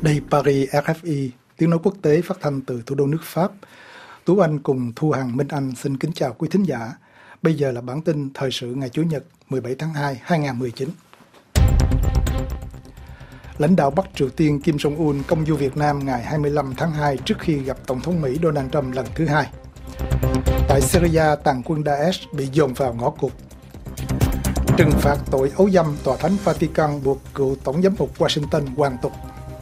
Đây Paris RFI, tiếng nói quốc tế phát thanh từ thủ đô nước Pháp. Tú Anh cùng Thu Hằng Minh Anh xin kính chào quý thính giả. Bây giờ là bản tin thời sự ngày Chủ nhật 17 tháng 2, 2019. Lãnh đạo Bắc Triều Tiên Kim Jong-un công du Việt Nam ngày 25 tháng 2 trước khi gặp Tổng thống Mỹ Donald Trump lần thứ hai. Tại Syria, tàn quân Daesh bị dồn vào ngõ cụt. Trừng phạt tội ấu dâm, Tòa Thánh Vatican buộc cựu Tổng giám mục Washington hoàn tục.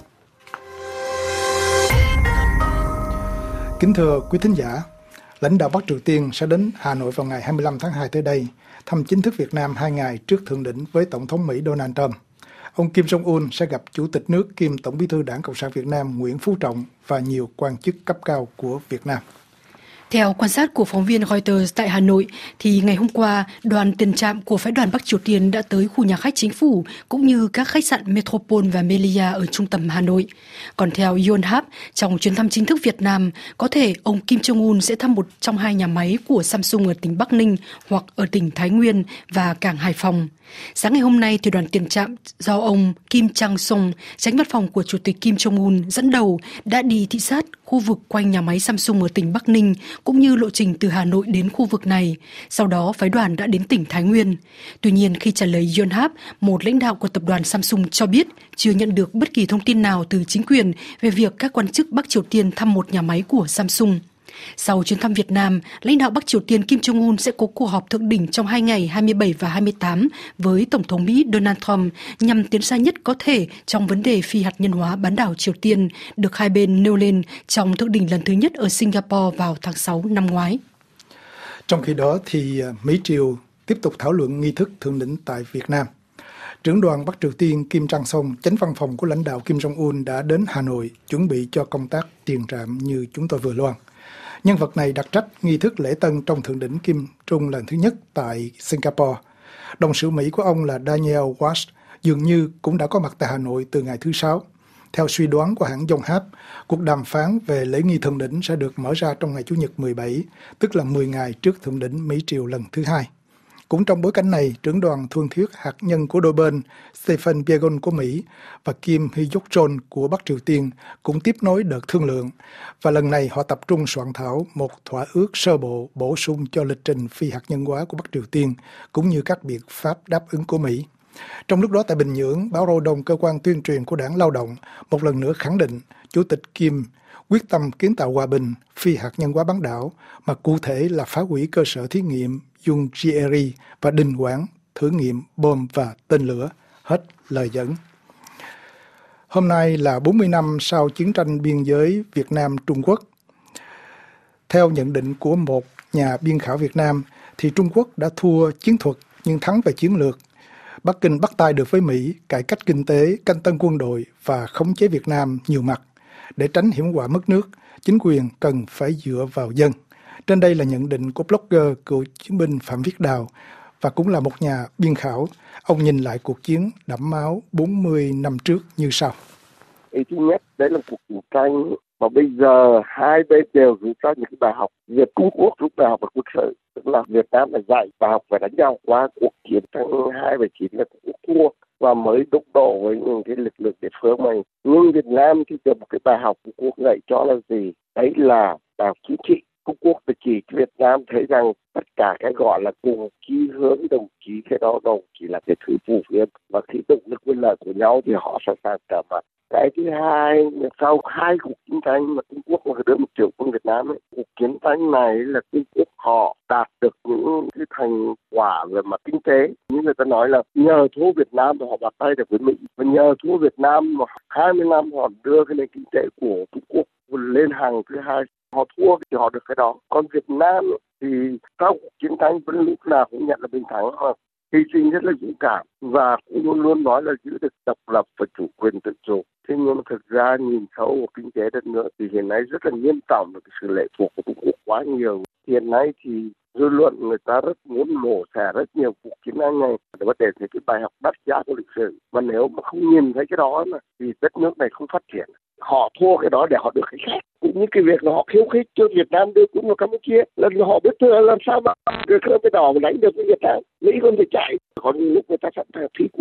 Kính thưa quý thính giả, lãnh đạo Bắc Triều Tiên sẽ đến Hà Nội vào ngày 25 tháng 2 tới đây, thăm chính thức Việt Nam 2 ngày trước thượng đỉnh với Tổng thống Mỹ Donald Trump. Ông Kim Jong-un sẽ gặp Chủ tịch nước kiêm Tổng bí thư Đảng Cộng sản Việt Nam Nguyễn Phú Trọng và nhiều quan chức cấp cao của Việt Nam. Theo quan sát của phóng viên Reuters tại Hà Nội, thì ngày hôm qua, đoàn tiền trạm của phái đoàn Bắc Triều Tiên đã tới khu nhà khách chính phủ cũng như các khách sạn Metropole và Melia ở trung tâm Hà Nội. Còn theo Yonhap, trong chuyến thăm chính thức Việt Nam, có thể ông Kim Jong-un sẽ thăm một trong hai nhà máy của Samsung ở tỉnh Bắc Ninh hoặc ở tỉnh Thái Nguyên và cảng Hải Phòng. Sáng ngày hôm nay, thì đoàn tiền trạm do ông Kim Chang-sung, chánh văn phòng của Chủ tịch Kim Jong-un dẫn đầu, đã đi thị sát khu vực quanh nhà máy Samsung ở tỉnh Bắc Ninh, cũng như lộ trình từ Hà Nội đến khu vực này. Sau đó, phái đoàn đã đến tỉnh Thái Nguyên. Tuy nhiên, khi trả lời Yonhap, một lãnh đạo của tập đoàn Samsung cho biết chưa nhận được bất kỳ thông tin nào từ chính quyền về việc các quan chức Bắc Triều Tiên thăm một nhà máy của Samsung. Sau chuyến thăm Việt Nam, lãnh đạo Bắc Triều Tiên Kim Jong-un sẽ có cuộc họp thượng đỉnh trong 2 ngày 27 và 28 với Tổng thống Mỹ Donald Trump nhằm tiến xa nhất có thể trong vấn đề phi hạt nhân hóa bán đảo Triều Tiên, được hai bên nêu lên trong thượng đỉnh lần thứ nhất ở Singapore vào tháng 6 năm ngoái. Trong khi đó, thì Mỹ Triều tiếp tục thảo luận nghi thức thượng đỉnh tại Việt Nam. Trưởng đoàn Bắc Triều Tiên Kim Chang-sung, chánh văn phòng của lãnh đạo Kim Jong-un đã đến Hà Nội chuẩn bị cho công tác tiền trạm như chúng tôi vừa loan. Nhân vật này đặt trách nghi thức lễ tân trong thượng đỉnh Kim Trung lần thứ nhất tại Singapore. Đồng sự Mỹ của ông là Daniel Watts dường như cũng đã có mặt tại Hà Nội từ ngày thứ Sáu. Theo suy đoán của hãng Yonhap, cuộc đàm phán về lễ nghi thượng đỉnh sẽ được mở ra trong ngày Chủ nhật 17, tức là 10 ngày trước thượng đỉnh Mỹ Triều lần thứ hai. Cũng trong bối cảnh này, trưởng đoàn thương thuyết hạt nhân của đôi bên Stephen Biegun của Mỹ và Kim Hyok-chol của Bắc Triều Tiên cũng tiếp nối đợt thương lượng, và lần này họ tập trung soạn thảo một thỏa ước sơ bộ bổ sung cho lịch trình phi hạt nhân hóa của Bắc Triều Tiên, cũng như các biện pháp đáp ứng của Mỹ. Trong lúc đó tại Bình Nhưỡng, báo Râu Đông, cơ quan tuyên truyền của Đảng Lao động, một lần nữa khẳng định Chủ tịch Kim quyết tâm kiến tạo hòa bình, phi hạt nhân hóa bán đảo, mà cụ thể là phá hủy cơ sở thí nghiệm Yungieri và đình quản thử nghiệm bom và tên lửa. Hết lời dẫn. Hôm nay là 40 năm sau chiến tranh biên giới Việt Nam-Trung Quốc. Theo nhận định của một nhà biên khảo Việt Nam, thì Trung Quốc đã thua chiến thuật nhưng thắng về chiến lược. Bắc Kinh bắt tay được với Mỹ, cải cách kinh tế, canh tân quân đội và khống chế Việt Nam nhiều mặt. Để tránh hiểm họa mất nước, chính quyền cần phải dựa vào dân. Trên đây là nhận định của blogger cựu chiến binh Phạm Viết Đào và cũng là một nhà biên khảo. Ông nhìn lại cuộc chiến đẫm máu 40 năm trước như sau. Ý thứ nhất, đấy là cuộc chiến tranh mà bây giờ hai bên đều rút ra những cái bài học. Việc Trung Quốc rút bài học về quân sự, tức là Việt Nam phải dạy bài học về đánh nhau. Qua cuộc chiến tranh 279 là cũng thua và mới đụng độ với những cái lực lượng địa phương này. Nhưng Việt Nam thì được một cái bài học Trung Quốc dạy cho là gì? Đấy là bài học chính trị. Trung Quốc đã chỉ Việt Nam thấy rằng tất cả cái gọi là cùng chí hướng, đồng chí, cái đó đồng chỉ là cái thứ phù phiếm, và khi động lực quyền lợi của nhau thì họ sẵn sàng trở mặt. Cái thứ hai, sau hai cuộc chiến tranh mà Trung Quốc mà đưa 1 triệu quân Việt Nam ấy, cuộc chiến tranh này là Trung Quốc họ đạt được những cái thành quả về mặt kinh tế. Như người ta nói là nhờ thua Việt Nam thì họ bắt tay được với Mỹ, và nhờ thua Việt Nam mà 20 năm họ đưa cái nền kinh tế của Trung Quốc lên hàng thứ hai. Họ thua thì họ được cái đó. Còn Việt Nam thì sau cuộc chiến tranh vẫn lúc nào cũng nhận là bình thắng, mà hy sinh rất là dũng cảm và cũng luôn luôn nói là giữ được độc lập và chủ quyền tự chủ. Thế nhưng mà thực ra nhìn sâu vào kinh tế đất nước thì hiện nay rất là nghiêm trọng về cái sự lệ thuộc của Trung Quốc quá nhiều. Hiện nay thì dư luận người ta rất muốn mổ xẻ rất nhiều cuộc chiến tranh này để có thể thấy cái bài học đắt giá của lịch sử. Mà nếu mà không nhìn thấy cái đó mà thì đất nước này không phát triển. Họ thua cái đó để họ được cái khác. Cũng như cái việc là họ khiêu khích cho Việt Nam đưa quân vào Campuchia, là họ biết thừa làm sao mà được cái đỏ mà đánh được với Việt Nam. Mỹ còn phải chạy. Còn lúc người ta sẵn sàng thí quân chỉ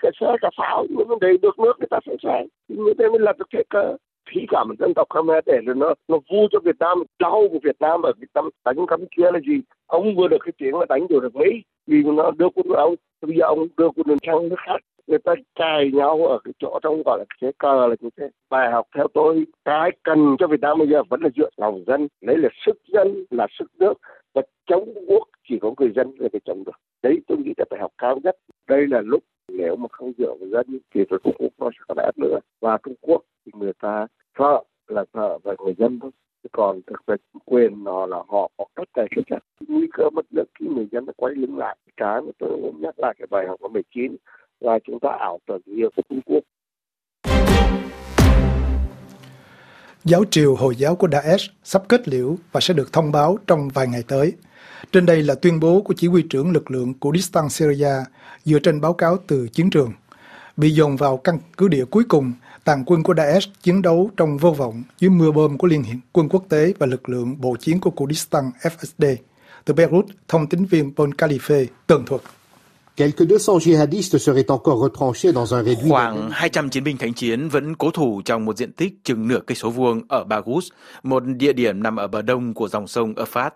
cả xe cả pháo, nhưng mà để được nước người ta sẵn sàng. Như thế mới là được thế cơ. Khí cảm dân tộc Khmer để rồi nó vui cho Việt Nam, đau của Việt Nam ở cái tâm đánh Campuchia là gì? Ông vừa được cái tiếng là đánh được Mỹ, vì nó đưa quân ông, bây giờ ông đưa quân sang nước khác, người ta cài nhau ở cái chỗ trong gọi là cái cờ là như thế. Bài học theo tôi, cái cần cho Việt Nam bây giờ vẫn là dựa lòng dân, lấy là sức dân là sức nước, và chống quốc chỉ có người dân là phải chống được. Đấy tôi nghĩ là bài học cao nhất. Đây là lúc nếu mà không dựa vào dân thì rồi Trung Quốc nó sẽ có ép nữa, và Trung Quốc thì người ta sợ về người dân thôi, còn thực về quyền nó là họ có cách tài sức chắc nguy cơ mất nước khi người dân đã quay lưng lại. Cái mà tôi muốn nhắc lại cái bài học của 19 là chúng ta ảo tưởng nhiều của Trung Quốc. Giáo triều Hồi giáo của Daesh sắp kết liễu và sẽ được thông báo trong vài ngày tới. Trên đây là tuyên bố của chỉ huy trưởng lực lượng Kurdistan Syria dựa trên báo cáo từ chiến trường. Bị dồn vào căn cứ địa cuối cùng, tàn quân của Daesh chiến đấu trong vô vọng dưới mưa bom của Liên quân quốc tế và lực lượng bộ chiến của Kurdistan FSD. Từ Beirut, thông tín viên Paul Khalife tường thuật. Khoảng 200 chiến binh thánh chiến vẫn cố thủ trong một diện tích chừng nửa cây số vuông ở Baghuz, một địa điểm nằm ở bờ đông của dòng sông Euphrates.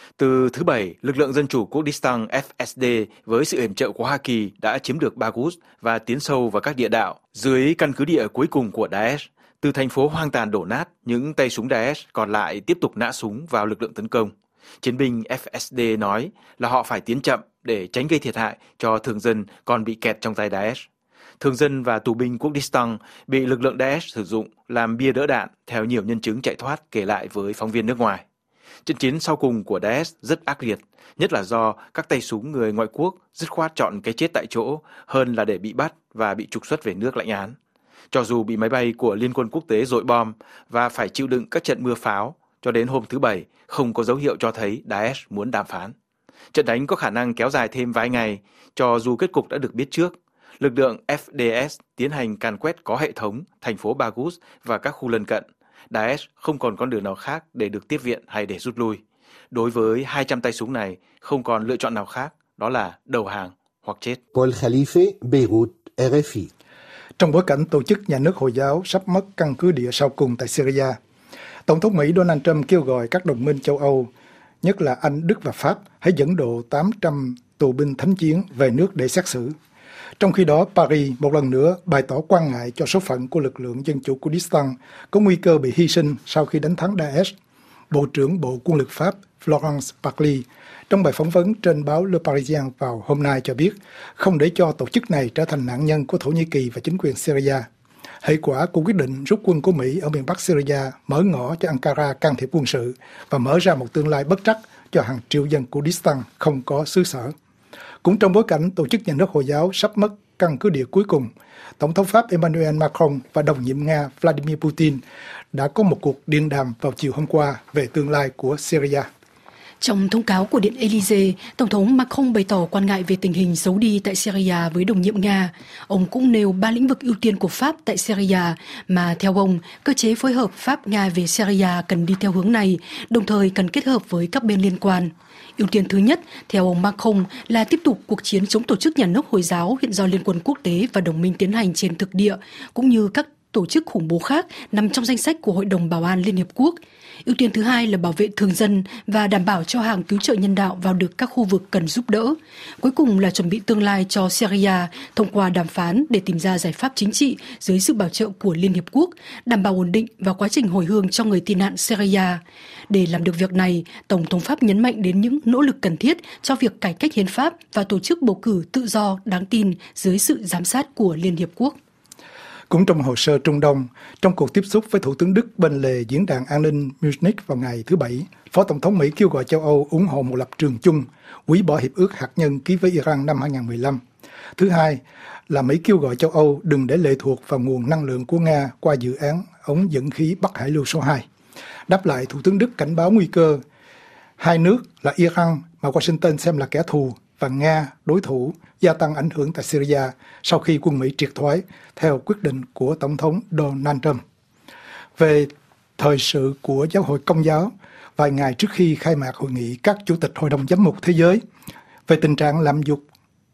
Từ thứ Bảy, lực lượng dân chủ Kurdistan FSD với sự yểm trợ của Hoa Kỳ đã chiếm được Baghuz và tiến sâu vào các địa đạo dưới căn cứ địa cuối cùng của Daesh. Từ thành phố hoang tàn đổ nát, những tay súng Daesh còn lại tiếp tục nã súng vào lực lượng tấn công. Chiến binh FSD nói là họ phải tiến chậm để tránh gây thiệt hại cho thường dân còn bị kẹt trong tay Daesh. Thường dân và tù binh Kurdistan bị lực lượng Daesh sử dụng làm bia đỡ đạn, theo nhiều nhân chứng chạy thoát kể lại với phóng viên nước ngoài. Trận chiến sau cùng của Daesh rất ác liệt, nhất là do các tay súng người ngoại quốc dứt khoát chọn cái chết tại chỗ hơn là để bị bắt và bị trục xuất về nước lãnh án. Cho dù bị máy bay của Liên quân quốc tế dội bom và phải chịu đựng các trận mưa pháo, cho đến hôm thứ Bảy không có dấu hiệu cho thấy Daesh muốn đàm phán. Trận đánh có khả năng kéo dài thêm vài ngày, cho dù kết cục đã được biết trước. Lực lượng FDS tiến hành càn quét có hệ thống thành phố Baghuz và các khu lân cận. Daesh không còn con đường nào khác để được tiếp viện hay để rút lui. Đối với 200 tay súng này, không còn lựa chọn nào khác, đó là đầu hàng hoặc chết. Paul Khalife, Beirut, RFI. Trong bối cảnh tổ chức nhà nước Hồi giáo sắp mất căn cứ địa sau cùng tại Syria, Tổng thống Mỹ Donald Trump kêu gọi các đồng minh châu Âu, nhất là Anh, Đức và Pháp, hãy dẫn độ 800 tù binh thánh chiến về nước để xét xử. Trong khi đó, Paris một lần nữa bày tỏ quan ngại cho số phận của lực lượng dân chủ Kurdistan có nguy cơ bị hy sinh sau khi đánh thắng Daesh. Bộ trưởng Bộ Quân lực Pháp Florence Parly trong bài phỏng vấn trên báo Le Parisien vào hôm nay cho biết không để cho tổ chức này trở thành nạn nhân của Thổ Nhĩ Kỳ và chính quyền Syria. Hệ quả của quyết định rút quân của Mỹ ở miền Bắc Syria mở ngõ cho Ankara can thiệp quân sự và mở ra một tương lai bất trắc cho hàng triệu dân Kurdistan không có xứ sở. Cũng trong bối cảnh tổ chức nhà nước Hồi giáo sắp mất căn cứ địa cuối cùng, Tổng thống Pháp Emmanuel Macron và đồng nhiệm Nga Vladimir Putin đã có một cuộc điện đàm vào chiều hôm qua về tương lai của Syria. Trong thông cáo của Điện Élysée, Tổng thống Macron bày tỏ quan ngại về tình hình xấu đi tại Syria với đồng nhiệm Nga. Ông cũng nêu 3 lĩnh vực ưu tiên của Pháp tại Syria mà theo ông, cơ chế phối hợp Pháp-Nga về Syria cần đi theo hướng này, đồng thời cần kết hợp với các bên liên quan. Ưu tiên thứ nhất, theo ông Macron, là tiếp tục cuộc chiến chống tổ chức nhà nước Hồi giáo hiện do Liên quân quốc tế và đồng minh tiến hành trên thực địa, cũng như các tổ chức khủng bố khác nằm trong danh sách của Hội đồng Bảo an Liên Hiệp Quốc. Ưu tiên thứ hai là bảo vệ thường dân và đảm bảo cho hàng cứu trợ nhân đạo vào được các khu vực cần giúp đỡ. Cuối cùng là chuẩn bị tương lai cho Syria thông qua đàm phán để tìm ra giải pháp chính trị dưới sự bảo trợ của Liên Hiệp Quốc, đảm bảo ổn định và quá trình hồi hương cho người tị nạn Syria. Để làm được việc này, Tổng thống Pháp nhấn mạnh đến những nỗ lực cần thiết cho việc cải cách hiến pháp và tổ chức bầu cử tự do, đáng tin dưới sự giám sát của Liên Hiệp Quốc. Cũng trong hồ sơ Trung Đông, trong cuộc tiếp xúc với Thủ tướng Đức bên lề Diễn đàn An ninh Munich vào ngày thứ Bảy, Phó Tổng thống Mỹ kêu gọi châu Âu ủng hộ một lập trường chung, hủy bỏ hiệp ước hạt nhân ký với Iran năm 2015. Thứ hai là Mỹ kêu gọi châu Âu đừng để lệ thuộc vào nguồn năng lượng của Nga qua dự án ống dẫn khí Bắc Hải Lưu số 2. Đáp lại, Thủ tướng Đức cảnh báo nguy cơ hai nước là Iran mà Washington xem là kẻ thù và Nga đối thủ gia tăng ảnh hưởng tại Syria sau khi quân Mỹ triệt thoái theo quyết định của Tổng thống Donald Trump. Về thời sự của Giáo hội Công giáo, vài ngày trước khi khai mạc hội nghị các chủ tịch Hội đồng Giám mục Thế giới về tình trạng lạm dụng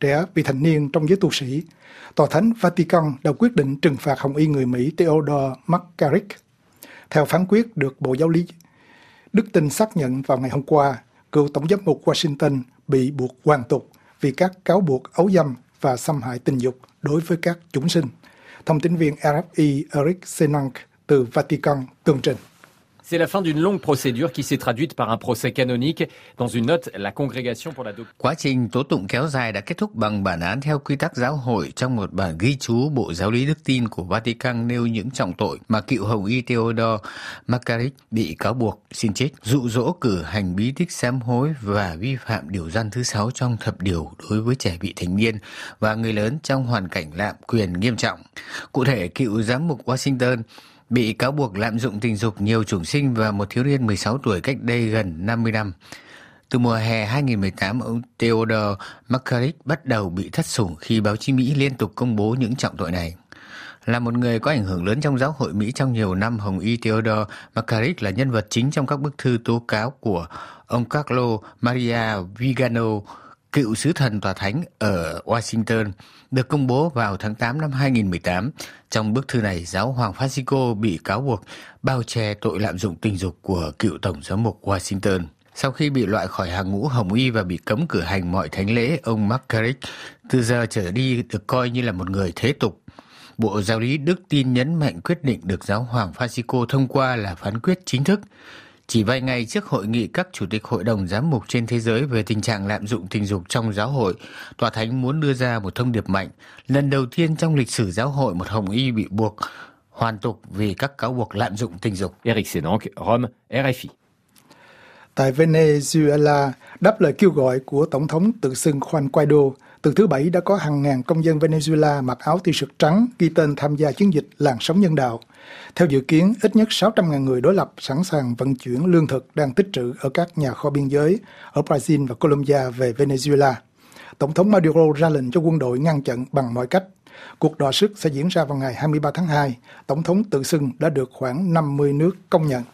trẻ vị thành niên trong giới tu sĩ. Tòa thánh Vatican đã quyết định trừng phạt hồng y người Mỹ Theodore McCarrick. Theo phán quyết được Bộ Giáo lý Đức Tin xác nhận vào ngày hôm qua, cựu tổng giám mục Washington bị buộc hoàn tục vì các cáo buộc ấu dâm và xâm hại tình dục đối với các chúng sinh. Thông tin viên RFI Eric Senank từ Vatican tường trình. C'est la fin d'une longue procédure qui s'est traduite par un procès canonique. Dans une note, la Congrégation pour la Doctrine. Quá trình tố tụng kéo dài đã kết thúc bằng bản án theo quy tắc giáo hội. Trong một bản ghi chú, Bộ Giáo lý Đức Tin của Vatican nêu những trọng tội mà cựu hồng y Theodore McCarrick bị cáo buộc: xin chết, dụ dỗ cử hành bí tích sám hối và vi phạm điều răn thứ 6 trong thập điều đối với trẻ vị thành niên và người lớn trong hoàn cảnh lạm quyền nghiêm trọng. Cụ thể, cựu giám mục Washington bị cáo buộc lạm dụng tình dục nhiều chủng sinh và một thiếu niên 16 tuổi cách đây gần 50 năm. Từ mùa hè 2018, ông Theodore McCarrick bắt đầu bị thất sủng khi báo chí Mỹ liên tục công bố những trọng tội này. Là một người có ảnh hưởng lớn trong giáo hội Mỹ trong nhiều năm, hồng y Theodore McCarrick là nhân vật chính trong các bức thư tố cáo của ông Carlo Maria Vigano, cựu sứ thần tòa thánh ở Washington, được công bố vào tháng 8 năm 2018. Trong bức thư này, giáo hoàng Francisco bị cáo buộc bao che tội lạm dụng tình dục của cựu tổng giám mục Washington. Sau khi bị loại khỏi hàng ngũ hồng y và bị cấm cử hành mọi thánh lễ, ông McCarrick từ giờ trở đi được coi như là một người thế tục. Bộ Giáo lý Đức Tin nhấn mạnh quyết định được giáo hoàng Francisco thông qua là phán quyết chính thức. Chỉ vài ngày trước hội nghị các chủ tịch hội đồng giám mục trên thế giới về tình trạng lạm dụng tình dục trong giáo hội, tòa thánh muốn đưa ra một thông điệp mạnh. Lần đầu tiên trong lịch sử giáo hội, một hồng y bị buộc hoàn tục vì các cáo buộc lạm dụng tình dục. Eric Senank, Rome, RFI. Tại Venezuela, đáp lời kêu gọi của Tổng thống tự xưng Juan Guaido, từ thứ Bảy đã có hàng ngàn công dân Venezuela mặc áo t-shirt trắng ghi tên tham gia chiến dịch làn sóng nhân đạo. Theo dự kiến, ít nhất 600.000 người đối lập sẵn sàng vận chuyển lương thực đang tích trữ ở các nhà kho biên giới ở Brazil và Colombia về Venezuela. Tổng thống Maduro ra lệnh cho quân đội ngăn chặn bằng mọi cách. Cuộc đọ sức sẽ diễn ra vào ngày 23 tháng 2. Tổng thống tự xưng đã được khoảng 50 nước công nhận.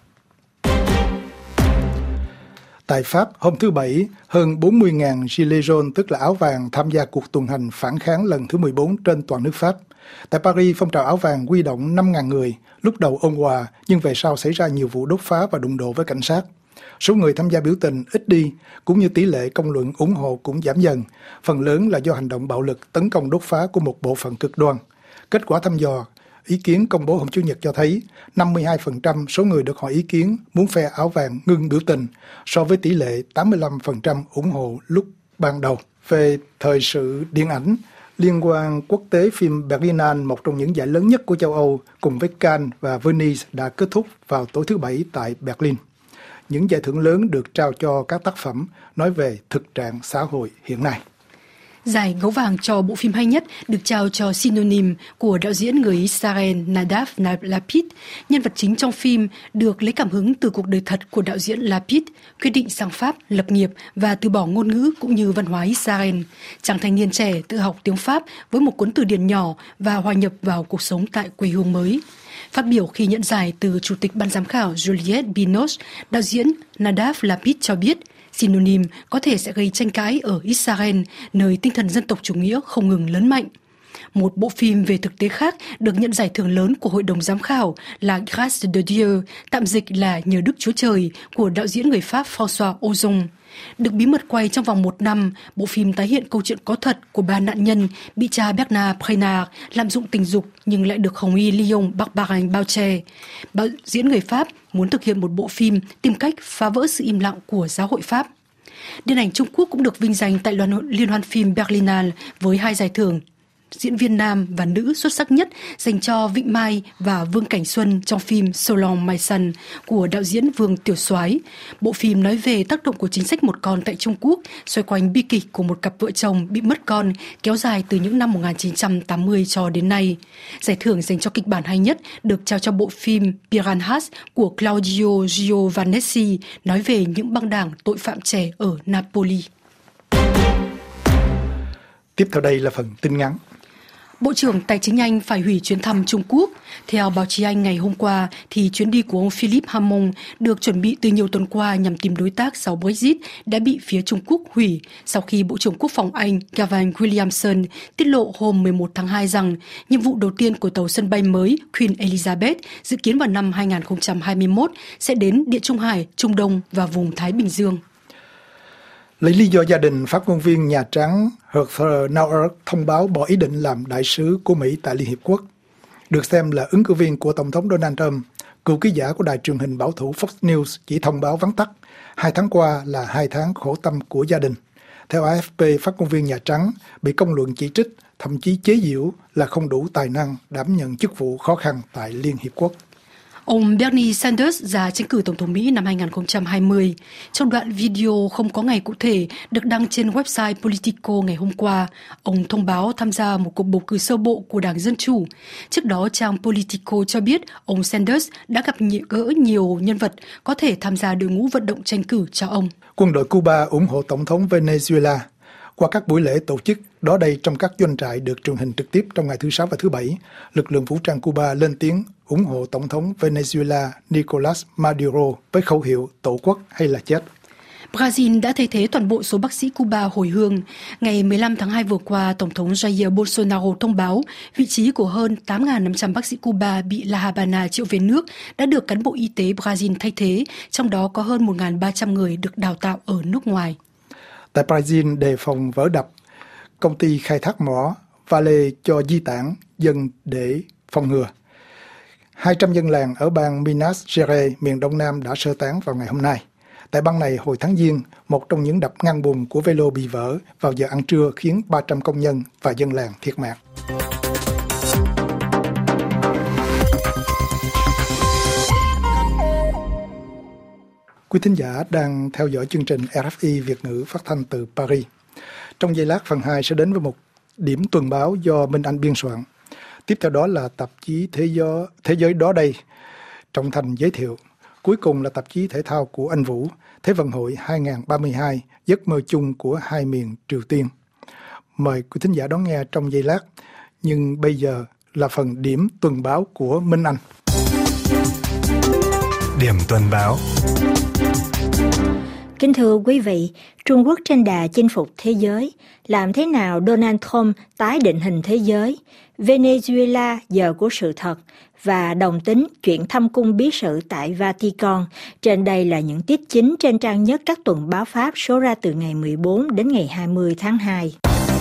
Tại Pháp, hôm thứ Bảy, hơn 40.000 Gilets jaunes, tức là áo vàng, tham gia cuộc tuần hành phản kháng lần thứ 14 trên toàn nước Pháp. Tại Paris, phong trào áo vàng huy động 5.000 người, lúc đầu ôn hòa, nhưng về sau xảy ra nhiều vụ đốt phá và đụng độ với cảnh sát. Số người tham gia biểu tình ít đi, cũng như tỷ lệ công luận ủng hộ cũng giảm dần, phần lớn là do hành động bạo lực tấn công đốt phá của một bộ phận cực đoan. Kết quả thăm dò ý kiến công bố hôm Chủ nhật cho thấy 52% số người được hỏi ý kiến muốn phe áo vàng ngưng biểu tình, so với tỷ lệ 85% ủng hộ lúc ban đầu. Về thời sự điện ảnh, Liên hoan quốc tế phim Berlinale, một trong những giải lớn nhất của châu Âu, cùng với Cannes và Venice đã kết thúc vào tối thứ Bảy tại Berlin. Những giải thưởng lớn được trao cho các tác phẩm nói về thực trạng xã hội hiện nay. Giải gấu vàng cho bộ phim hay nhất được trao cho Synonym của đạo diễn người Israel Nadav Lapid. Nhân vật chính trong phim được lấy cảm hứng từ cuộc đời thật của đạo diễn Lapid, quyết định sang Pháp lập nghiệp và từ bỏ ngôn ngữ cũng như văn hóa Israel. Chàng thanh niên trẻ tự học tiếng Pháp với một cuốn từ điển nhỏ và hòa nhập vào cuộc sống tại quê hương mới. Phát biểu khi nhận giải từ Chủ tịch Ban giám khảo Juliette Binoche, đạo diễn Nadav Lapid cho biết Synonym có thể sẽ gây tranh cãi ở Israel, nơi tinh thần dân tộc chủ nghĩa không ngừng lớn mạnh. Một bộ phim về thực tế khác được nhận giải thưởng lớn của Hội đồng giám khảo là Grâce de Dieu, tạm dịch là Nhờ Đức Chúa Trời, của đạo diễn người Pháp François Ozon. Được bí mật quay trong vòng 1 năm, bộ phim tái hiện câu chuyện có thật của 3 nạn nhân bị cha Bernard Prenard lạm dụng tình dục nhưng lại được hồng y Lyon Barbarin bao che. Đạo diễn người Pháp muốn thực hiện một bộ phim tìm cách phá vỡ sự im lặng của giáo hội Pháp. Điện ảnh Trung Quốc cũng được vinh danh tại Liên hoan phim Berlinale với 2 giải thưởng diễn viên nam và nữ xuất sắc nhất dành cho Vịnh Mai và Vương Cảnh Xuân trong phim Selon My Son của đạo diễn Vương Tiểu Soái. Bộ phim nói về tác động của chính sách một con tại Trung Quốc, xoay quanh bi kịch của một cặp vợ chồng bị mất con kéo dài từ những năm 1980 cho đến nay. Giải thưởng dành cho kịch bản hay nhất được trao cho bộ phim Piranhas của Claudio Giovannessi, nói về những băng đảng tội phạm trẻ ở Napoli. Tiếp theo đây là phần tin ngắn. Bộ trưởng Tài chính Anh phải hủy chuyến thăm Trung Quốc. Theo báo chí Anh ngày hôm qua, thì chuyến đi của ông Philip Hammond được chuẩn bị từ nhiều tuần qua nhằm tìm đối tác sau Brexit đã bị phía Trung Quốc hủy sau khi Bộ trưởng Quốc phòng Anh Gavin Williamson tiết lộ hôm 11 tháng 2 rằng nhiệm vụ đầu tiên của tàu sân bay mới Queen Elizabeth dự kiến vào năm 2021 sẽ đến Địa Trung Hải, Trung Đông và vùng Thái Bình Dương. Lấy lý do gia đình, phát ngôn viên Nhà Trắng Heather Nauert thông báo bỏ ý định làm đại sứ của Mỹ tại Liên Hiệp Quốc. Được xem là ứng cử viên của Tổng thống Donald Trump, cựu ký giả của đài truyền hình bảo thủ Fox News chỉ thông báo vắn tắt 2 tháng qua là 2 tháng khổ tâm của gia đình. Theo AFP, phát ngôn viên Nhà Trắng bị công luận chỉ trích, thậm chí chế giễu là không đủ tài năng đảm nhận chức vụ khó khăn tại Liên Hiệp Quốc. Ông Bernie Sanders ra tranh cử Tổng thống Mỹ năm 2020. Trong đoạn video không có ngày cụ thể được đăng trên website Politico ngày hôm qua, ông thông báo tham gia một cuộc bầu cử sơ bộ của Đảng Dân Chủ. Trước đó, trang Politico cho biết ông Sanders đã gặp gỡ nhiều nhân vật có thể tham gia đội ngũ vận động tranh cử cho ông. Quân đội Cuba ủng hộ Tổng thống Venezuela. Qua các buổi lễ tổ chức đó đây trong các doanh trại được truyền hình trực tiếp trong ngày thứ Sáu và thứ Bảy, lực lượng vũ trang Cuba lên tiếng ủng hộ Tổng thống Venezuela Nicolas Maduro với khẩu hiệu tổ quốc hay là chết. Brazil đã thay thế toàn bộ số bác sĩ Cuba hồi hương. Ngày 15 tháng 2 vừa qua, Tổng thống Jair Bolsonaro thông báo vị trí của hơn 8.500 bác sĩ Cuba bị La Habana triệu về nước đã được cán bộ y tế Brazil thay thế, trong đó có hơn 1.300 người được đào tạo ở nước ngoài. Tại Brazil, đề phòng vỡ đập, công ty khai thác mỏ Vale cho di tản dân để phòng ngừa. 200 dân làng ở bang Minas Gerais, miền Đông Nam đã sơ tán vào ngày hôm nay. Tại bang này, hồi tháng Giêng, một trong những đập ngăn bùn của Velo bị vỡ vào giờ ăn trưa khiến 300 công nhân và dân làng thiệt mạng. Quý thính giả đang theo dõi chương trình RFI Việt ngữ phát thanh từ Paris. Trong giây lát, phần 2 sẽ đến với một điểm tuần báo do Minh Anh biên soạn. Tiếp theo đó là tạp chí Thế giới đó đây, Trọng Thành giới thiệu. Cuối cùng là tạp chí thể thao của anh Vũ, Thế vận hội 2032, giấc mơ chung của hai miền Triều Tiên. Mời quý thính giả đón nghe trong giây lát. Nhưng bây giờ là phần điểm tuần báo của Minh Anh. Điểm tuần báo. Kính thưa quý vị, Trung Quốc trên đà chinh phục thế giới. Làm thế nào Donald Trump tái định hình thế giới? Venezuela giờ của sự thật và đồng tính chuyện thăm cung bí sự tại Vatican. Trên đây là những tiết chính trên trang nhất các tuần báo Pháp số ra từ ngày 14 đến ngày 20 tháng 2.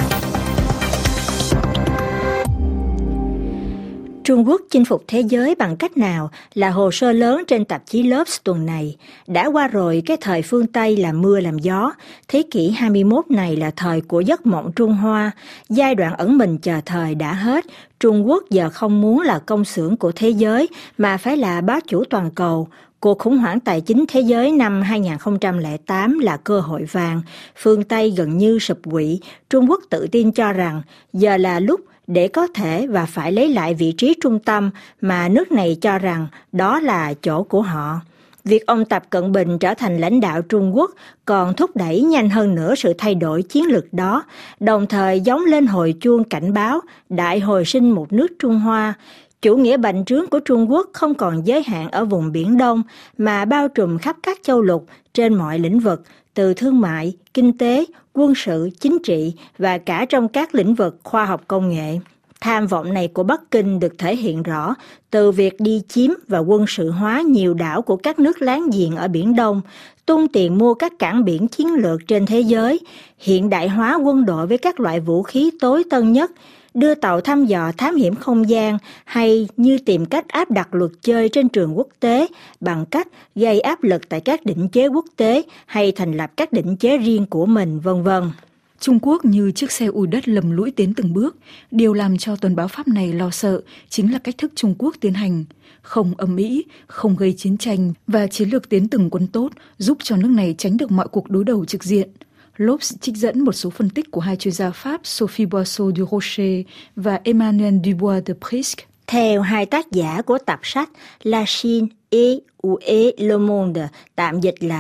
Trung Quốc chinh phục thế giới bằng cách nào là hồ sơ lớn trên tạp chí Lopes tuần này. Đã qua rồi cái thời phương Tây làm mưa làm gió. Thế kỷ 21 này là thời của giấc mộng Trung Hoa. Giai đoạn ẩn mình chờ thời đã hết. Trung Quốc giờ không muốn là công xưởng của thế giới mà phải là bá chủ toàn cầu. Cuộc khủng hoảng tài chính thế giới năm 2008 là cơ hội vàng. Phương Tây gần như sụp quỵ. Trung Quốc tự tin cho rằng giờ là lúc để có thể và phải lấy lại vị trí trung tâm mà nước này cho rằng đó là chỗ của họ. Việc ông Tập Cận Bình trở thành lãnh đạo Trung Quốc còn thúc đẩy nhanh hơn nữa sự thay đổi chiến lược đó, đồng thời gióng lên hồi chuông cảnh báo đại hồi sinh một nước Trung Hoa. Chủ nghĩa bành trướng của Trung Quốc không còn giới hạn ở vùng Biển Đông mà bao trùm khắp các châu lục trên mọi lĩnh vực, từ thương mại, kinh tế, quân sự, chính trị và cả trong các lĩnh vực khoa học công nghệ. Tham vọng này của Bắc Kinh được thể hiện rõ từ việc đi chiếm và quân sự hóa nhiều đảo của các nước láng giềng ở Biển Đông, tung tiền mua các cảng biển chiến lược trên thế giới, hiện đại hóa quân đội với các loại vũ khí tối tân nhất, đưa tàu thăm dò thám hiểm không gian hay như tìm cách áp đặt luật chơi trên trường quốc tế bằng cách gây áp lực tại các định chế quốc tế hay thành lập các định chế riêng của mình, v.v. Trung Quốc như chiếc xe ủi đất lầm lũi tiến từng bước. Điều làm cho tuần báo Pháp này lo sợ chính là cách thức Trung Quốc tiến hành. Không ầm ĩ, không gây chiến tranh và chiến lược tiến từng quân tốt giúp cho nước này tránh được mọi cuộc đối đầu trực diện. Lopes trích dẫn một số phân tích của hai chuyên gia Pháp Sophie Boisseau du Rocher và Emmanuel Dubois de Prisque. Theo hai tác giả của tập sách La Chine et Le Monde, tạm dịch là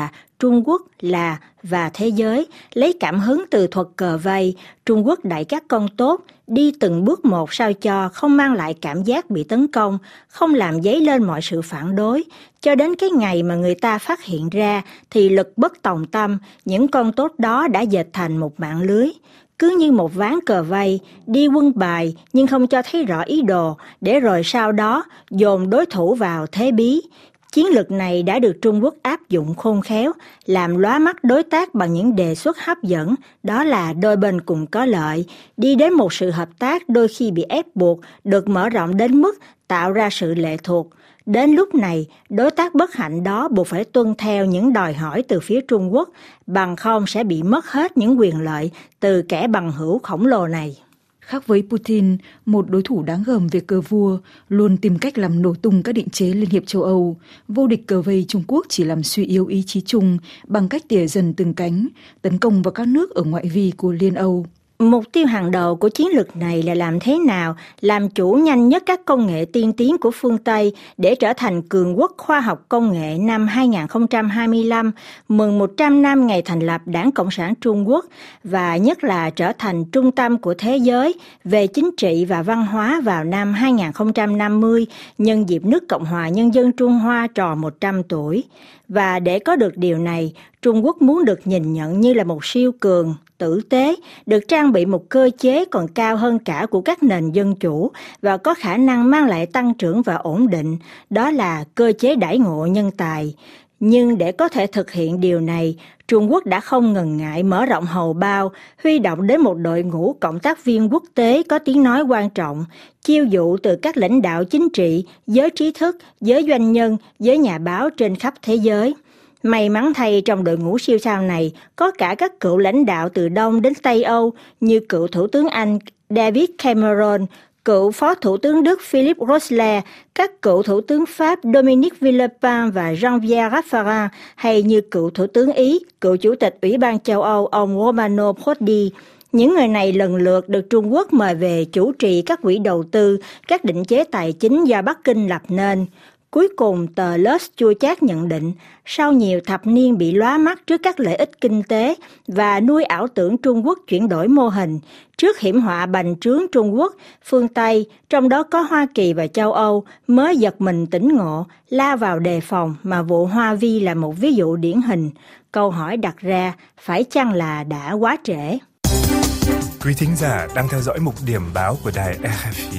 Trung Quốc là và thế giới lấy cảm hứng từ thuật cờ vây, Trung Quốc đẩy các con tốt đi từng bước một sao cho không mang lại cảm giác bị tấn công, không làm dấy lên mọi sự phản đối, cho đến cái ngày mà người ta phát hiện ra thì lực bất tòng tâm, những con tốt đó đã dệt thành một mạng lưới. Cứ như một ván cờ vây, đi quân bài nhưng không cho thấy rõ ý đồ, để rồi sau đó dồn đối thủ vào thế bí. Chiến lược này đã được Trung Quốc áp dụng khôn khéo, làm lóa mắt đối tác bằng những đề xuất hấp dẫn, đó là đôi bên cùng có lợi, đi đến một sự hợp tác đôi khi bị ép buộc, được mở rộng đến mức tạo ra sự lệ thuộc. Đến lúc này, đối tác bất hạnh đó buộc phải tuân theo những đòi hỏi từ phía Trung Quốc, bằng không sẽ bị mất hết những quyền lợi từ kẻ bằng hữu khổng lồ này. Khác với Putin, một đối thủ đáng gờm về cờ vua, luôn tìm cách làm nổ tung các định chế Liên hiệp châu Âu, vô địch cờ vây Trung Quốc chỉ làm suy yếu ý chí chung bằng cách tỉa dần từng cánh, tấn công vào các nước ở ngoại vi của Liên Âu. Mục tiêu hàng đầu của chiến lược này là làm thế nào làm chủ nhanh nhất các công nghệ tiên tiến của phương Tây để trở thành cường quốc khoa học công nghệ năm 2025, mừng 100 năm ngày thành lập Đảng Cộng sản Trung Quốc, và nhất là trở thành trung tâm của thế giới về chính trị và văn hóa vào năm 2050, nhân dịp nước Cộng hòa Nhân dân Trung Hoa tròn 100 tuổi. Và để có được điều này, Trung Quốc muốn được nhìn nhận như là một siêu cường, tử tế, được trang bị một cơ chế còn cao hơn cả của các nền dân chủ và có khả năng mang lại tăng trưởng và ổn định, đó là cơ chế đãi ngộ nhân tài. Nhưng để có thể thực hiện điều này, Trung Quốc đã không ngần ngại mở rộng hầu bao, huy động đến một đội ngũ cộng tác viên quốc tế có tiếng nói quan trọng, chiêu dụ từ các lãnh đạo chính trị, giới trí thức, giới doanh nhân, giới nhà báo trên khắp thế giới. May mắn thay, trong đội ngũ siêu sao này có cả các cựu lãnh đạo từ Đông đến Tây Âu như cựu Thủ tướng Anh David Cameron, cựu Phó Thủ tướng Đức Philippe Rosler, các cựu Thủ tướng Pháp Dominique Villepin và Jean-Pierre Raffarin, hay như cựu Thủ tướng Ý, cựu Chủ tịch Ủy ban châu Âu ông Romano Prodi. Những người này lần lượt được Trung Quốc mời về chủ trì các quỹ đầu tư, các định chế tài chính do Bắc Kinh lập nên. Cuối cùng, tờ L'Os chua chát nhận định, sau nhiều thập niên bị lóa mắt trước các lợi ích kinh tế và nuôi ảo tưởng Trung Quốc chuyển đổi mô hình, trước hiểm họa bành trướng Trung Quốc, phương Tây, trong đó có Hoa Kỳ và châu Âu, mới giật mình tỉnh ngộ, la vào đề phòng mà vụ Hoa Vi là một ví dụ điển hình. Câu hỏi đặt ra, phải chăng là đã quá trễ? Quý thính giả đang theo dõi mục điểm báo của đài RFI.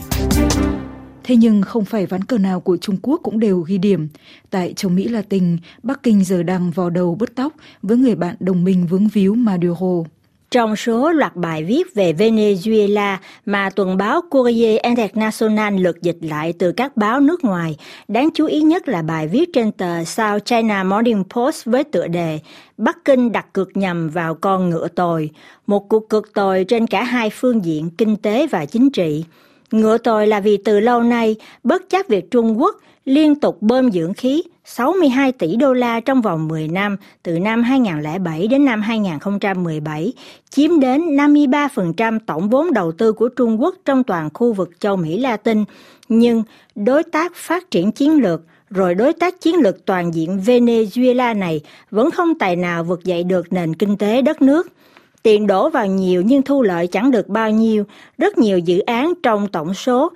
Thế nhưng không phải ván cờ nào của Trung Quốc cũng đều ghi điểm. Tại châu Mỹ Latin, Bắc Kinh giờ đang vò đầu bứt tóc với người bạn đồng minh vướng víu Maduro. Trong số loạt bài viết về Venezuela mà tuần báo Courrier International lượt dịch lại từ các báo nước ngoài, đáng chú ý nhất là bài viết trên tờ South China Morning Post với tựa đề Bắc Kinh đặt cược nhầm vào con ngựa tồi, một cuộc cược tồi trên cả hai phương diện kinh tế và chính trị. Ngựa tồi là vì từ lâu nay, bất chấp việc Trung Quốc liên tục bơm dưỡng khí 62 tỷ đô la trong vòng 10 năm, từ năm 2007 đến năm 2017, chiếm đến 53% tổng vốn đầu tư của Trung Quốc trong toàn khu vực châu Mỹ Latin. Nhưng đối tác phát triển chiến lược, rồi đối tác chiến lược toàn diện Venezuela này vẫn không tài nào vực dậy được nền kinh tế đất nước. Tiền đổ vào nhiều nhưng thu lợi chẳng được bao nhiêu. Rất nhiều dự án trong tổng số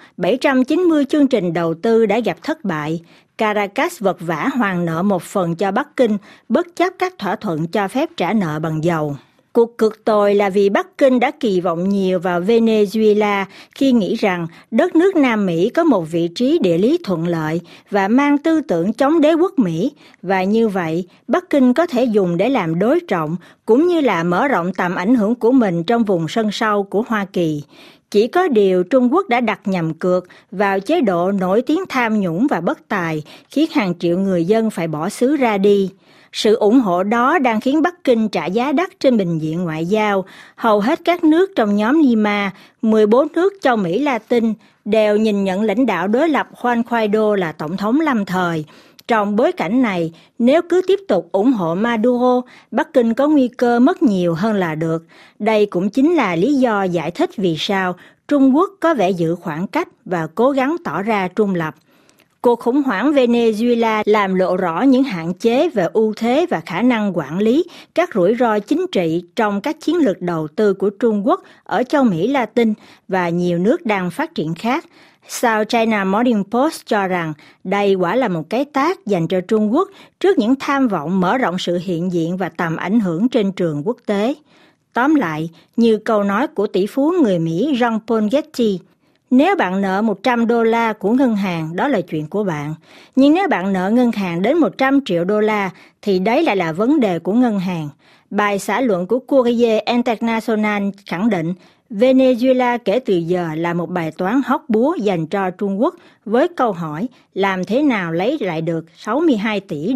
790 chương trình đầu tư đã gặp thất bại. Caracas vật vã hoàn nợ một phần cho Bắc Kinh, bất chấp các thỏa thuận cho phép trả nợ bằng dầu. Cuộc cực tồi là vì Bắc Kinh đã kỳ vọng nhiều vào Venezuela khi nghĩ rằng đất nước Nam Mỹ có một vị trí địa lý thuận lợi và mang tư tưởng chống đế quốc Mỹ, và như vậy Bắc Kinh có thể dùng để làm đối trọng cũng như là mở rộng tầm ảnh hưởng của mình trong vùng sân sau của Hoa Kỳ. Chỉ có điều Trung Quốc đã đặt nhầm cược vào chế độ nổi tiếng tham nhũng và bất tài, khiến hàng triệu người dân phải bỏ xứ ra đi. Sự ủng hộ đó đang khiến Bắc Kinh trả giá đắt trên bình diện ngoại giao. Hầu hết các nước trong nhóm Lima, 14 nước châu Mỹ Latin, đều nhìn nhận lãnh đạo đối lập Juan Guaido là tổng thống lâm thời. Trong bối cảnh này, nếu cứ tiếp tục ủng hộ Maduro, Bắc Kinh có nguy cơ mất nhiều hơn là được. Đây cũng chính là lý do giải thích vì sao Trung Quốc có vẻ giữ khoảng cách và cố gắng tỏ ra trung lập. Cuộc khủng hoảng Venezuela làm lộ rõ những hạn chế về ưu thế và khả năng quản lý các rủi ro chính trị trong các chiến lược đầu tư của Trung Quốc ở châu Mỹ Latin và nhiều nước đang phát triển khác. South China Morning Post cho rằng đây quả là một cái tát dành cho Trung Quốc trước những tham vọng mở rộng sự hiện diện và tầm ảnh hưởng trên trường quốc tế. Tóm lại, như câu nói của tỷ phú người Mỹ Jean-Paul Getty, nếu bạn nợ $100 của ngân hàng, đó là chuyện của bạn. Nhưng nếu bạn nợ ngân hàng đến $100 triệu thì đấy lại là vấn đề của ngân hàng. Bài xã luận của Courrier International khẳng định Venezuela kể từ giờ là một bài toán hóc búa dành cho Trung Quốc với câu hỏi làm thế nào lấy lại được $62 tỷ.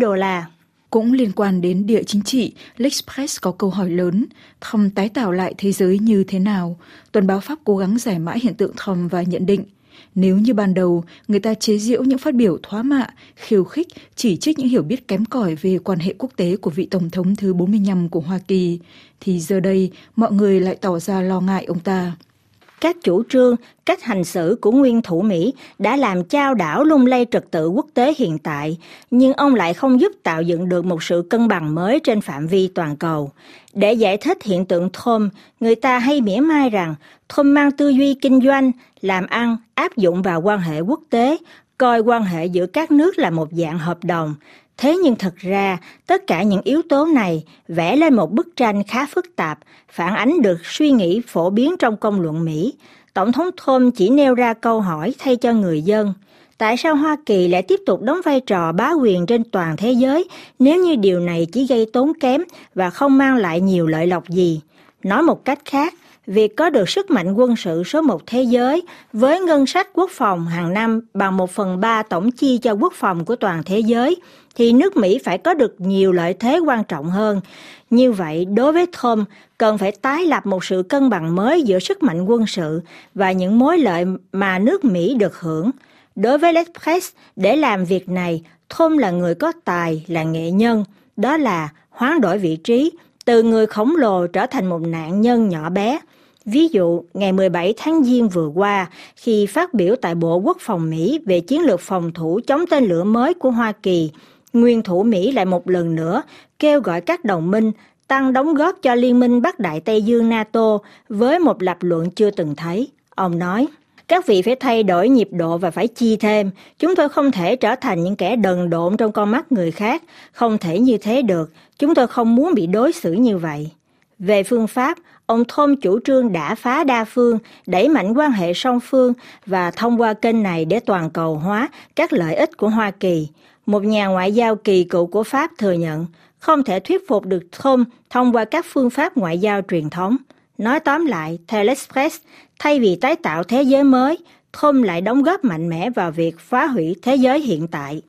Cũng liên quan đến địa chính trị, L'Express có câu hỏi lớn, Trump tái tạo lại thế giới như thế nào? Tuần báo Pháp cố gắng giải mã hiện tượng Trump và nhận định, nếu như ban đầu người ta chế giễu những phát biểu thoá mạ, khiêu khích, chỉ trích những hiểu biết kém cỏi về quan hệ quốc tế của vị Tổng thống thứ 45 của Hoa Kỳ, thì giờ đây mọi người lại tỏ ra lo ngại ông ta. Các chủ trương, cách hành xử của nguyên thủ Mỹ đã làm chao đảo lung lay trật tự quốc tế hiện tại, nhưng ông lại không giúp tạo dựng được một sự cân bằng mới trên phạm vi toàn cầu. Để giải thích hiện tượng Trump, người ta hay mỉa mai rằng Trump mang tư duy kinh doanh, làm ăn, áp dụng vào quan hệ quốc tế, coi quan hệ giữa các nước là một dạng hợp đồng. Thế nhưng thật ra, tất cả những yếu tố này vẽ lên một bức tranh khá phức tạp, phản ánh được suy nghĩ phổ biến trong công luận Mỹ. Tổng thống Trump chỉ nêu ra câu hỏi thay cho người dân. Tại sao Hoa Kỳ lại tiếp tục đóng vai trò bá quyền trên toàn thế giới nếu như điều này chỉ gây tốn kém và không mang lại nhiều lợi lộc gì? Nói một cách khác, việc có được sức mạnh quân sự số 1 thế giới với ngân sách quốc phòng hàng năm bằng 1/3 tổng chi cho quốc phòng của toàn thế giới, thì nước Mỹ phải có được nhiều lợi thế quan trọng hơn. Như vậy, đối với Trump, cần phải tái lập một sự cân bằng mới giữa sức mạnh quân sự và những mối lợi mà nước Mỹ được hưởng. Đối với L'Express, để làm việc này, Trump là người có tài, là nghệ nhân, đó là hoán đổi vị trí, từ người khổng lồ trở thành một nạn nhân nhỏ bé. Ví dụ, ngày 17 tháng Giêng vừa qua, khi phát biểu tại Bộ Quốc phòng Mỹ về chiến lược phòng thủ chống tên lửa mới của Hoa Kỳ, nguyên thủ Mỹ lại một lần nữa kêu gọi các đồng minh tăng đóng góp cho Liên minh Bắc Đại Tây Dương NATO với một lập luận chưa từng thấy. Ông nói, các vị phải thay đổi nhịp độ và phải chi thêm. Chúng tôi không thể trở thành những kẻ đần độn trong con mắt người khác. Không thể như thế được. Chúng tôi không muốn bị đối xử như vậy. Về phương pháp, ông Trump chủ trương đả phá đa phương, đẩy mạnh quan hệ song phương và thông qua kênh này để toàn cầu hóa các lợi ích của Hoa Kỳ. Một nhà ngoại giao kỳ cựu của Pháp thừa nhận không thể thuyết phục được Trump thông qua các phương pháp ngoại giao truyền thống. Nói tóm lại, theo L'Express, thay vì tái tạo thế giới mới, Trump lại đóng góp mạnh mẽ vào việc phá hủy thế giới hiện tại.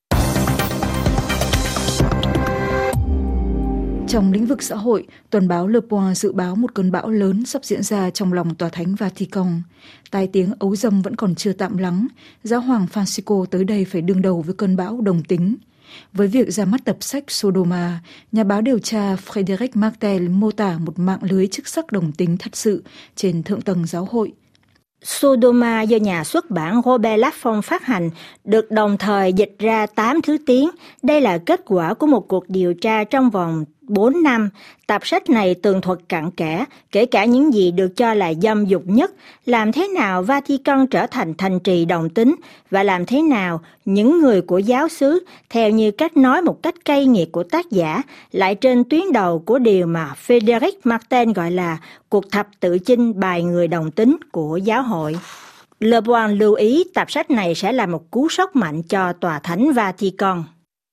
Trong lĩnh vực xã hội, tuần báo Le Point dự báo một cơn bão lớn sắp diễn ra trong lòng tòa thánh Vatican. Tai tiếng ấu dâm vẫn còn chưa tạm lắng, Giáo hoàng Francisco tới đây phải đương đầu với cơn bão đồng tính. Với việc ra mắt tập sách Sodoma, nhà báo điều tra Frédéric Martel mô tả một mạng lưới chức sắc đồng tính thật sự trên thượng tầng giáo hội. Sodoma do nhà xuất bản Robert Laffont phát hành được đồng thời dịch ra 8 thứ tiếng. Đây là kết quả của một cuộc điều tra trong vòng 4 năm. Tập sách này tường thuật cặn kẽ, kể cả những gì được cho là dâm dục nhất, làm thế nào Vatican trở thành thành trì đồng tính và làm thế nào những người của giáo xứ, theo như cách nói một cách cay nghiệt của tác giả, lại trên tuyến đầu của điều mà Frédéric Martin gọi là cuộc thập tự chinh bài người đồng tính của giáo hội. Le Point lưu ý tập sách này sẽ là một cú sốc mạnh cho tòa thánh Vatican.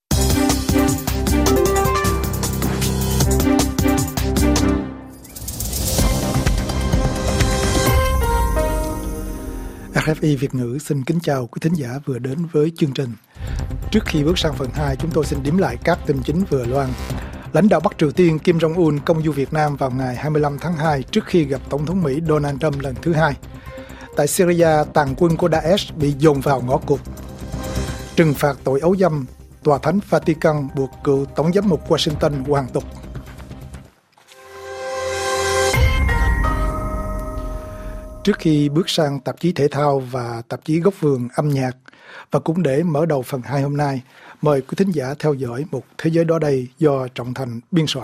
RFI Việt ngữ xin kính chào quý thính giả vừa đến với chương trình. Trước khi bước sang phần 2, chúng tôi xin điểm lại các tin chính vừa loan. Lãnh đạo Bắc Triều Tiên Kim Jong-un công du Việt Nam vào ngày 25 tháng 2 trước khi gặp Tổng thống Mỹ Donald Trump lần thứ 2. Tại Syria, tàn quân của Daesh bị dồn vào ngõ cụt. Trừng phạt tội ấu dâm, tòa thánh Vatican buộc cựu tổng giám mục Washington hoàn tục. Trước khi bước sang tạp chí thể thao và tạp chí Góc Vườn âm nhạc, và cũng để mở đầu phần 2 hôm nay, mời quý thính giả theo dõi một Thế giới đó đây do Trọng Thành biên soạn.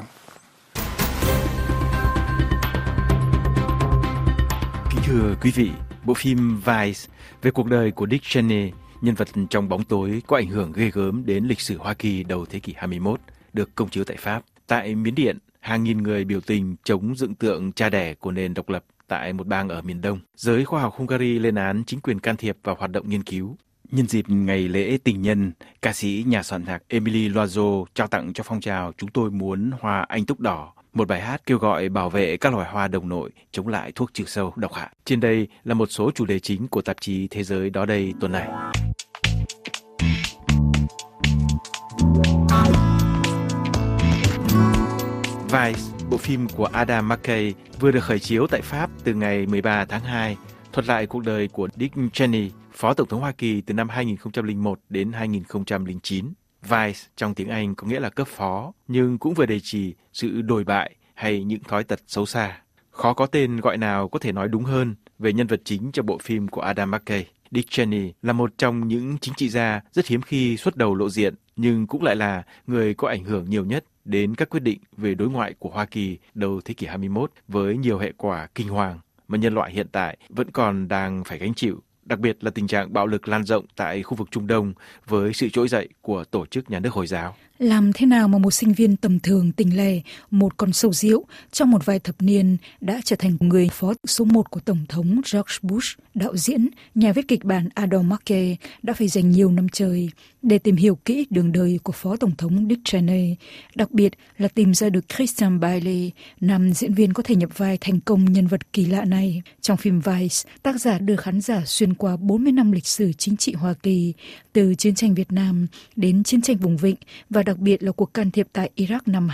Kính thưa quý vị, bộ phim Vice về cuộc đời của Dick Cheney, nhân vật trong bóng tối có ảnh hưởng ghê gớm đến lịch sử Hoa Kỳ đầu thế kỷ 21, được công chiếu tại Pháp. Tại Miến Điện, hàng nghìn người biểu tình chống dựng tượng cha đẻ của nền độc lập tại một bang ở miền Đông. Giới khoa học Hungary lên án chính quyền can thiệp vào hoạt động nghiên cứu. Nhân dịp ngày lễ tình nhân, ca sĩ nhà soạn nhạc Émilie Loiseau trao tặng cho phong trào Chúng tôi muốn hoa anh túc đỏ, một bài hát kêu gọi bảo vệ các loài hoa đồng nội, chống lại thuốc trừ sâu độc hại. Trên đây là một số chủ đề chính của tạp chí Thế giới đó đây tuần này. Vice, bộ phim của Adam McKay vừa được khởi chiếu tại Pháp từ ngày 13 tháng 2, thuật lại cuộc đời của Dick Cheney, Phó Tổng thống Hoa Kỳ từ năm 2001 đến 2009. Vice trong tiếng Anh có nghĩa là cấp phó, nhưng cũng vừa đề chỉ sự đồi bại hay những thói tật xấu xa. Khó có tên gọi nào có thể nói đúng hơn về nhân vật chính trong bộ phim của Adam McKay. Dick Cheney là một trong những chính trị gia rất hiếm khi xuất đầu lộ diện, nhưng cũng lại là người có ảnh hưởng nhiều nhất đến các quyết định về đối ngoại của Hoa Kỳ đầu thế kỷ 21 với nhiều hệ quả kinh hoàng mà nhân loại hiện tại vẫn còn đang phải gánh chịu, đặc biệt là tình trạng bạo lực lan rộng tại khu vực Trung Đông với sự trỗi dậy của tổ chức nhà nước Hồi giáo. Làm thế nào mà một sinh viên tầm thường tỉnh lẻ, một con sâu rượu trong một vài thập niên đã trở thành người phó số 1 của Tổng thống George Bush? Đạo diễn, nhà viết kịch bản Adam McKay đã phải dành nhiều năm trời để tìm hiểu kỹ đường đời của Phó Tổng thống Dick Cheney, đặc biệt là tìm ra được Christian Bale, nam diễn viên có thể nhập vai thành công nhân vật kỳ lạ này. Trong phim Vice, tác giả đưa khán giả xuyên qua 40 năm lịch sử chính trị Hoa Kỳ, từ chiến tranh Việt Nam đến chiến tranh vùng vịnh và đặc biệt là cuộc can thiệp tại Iraq năm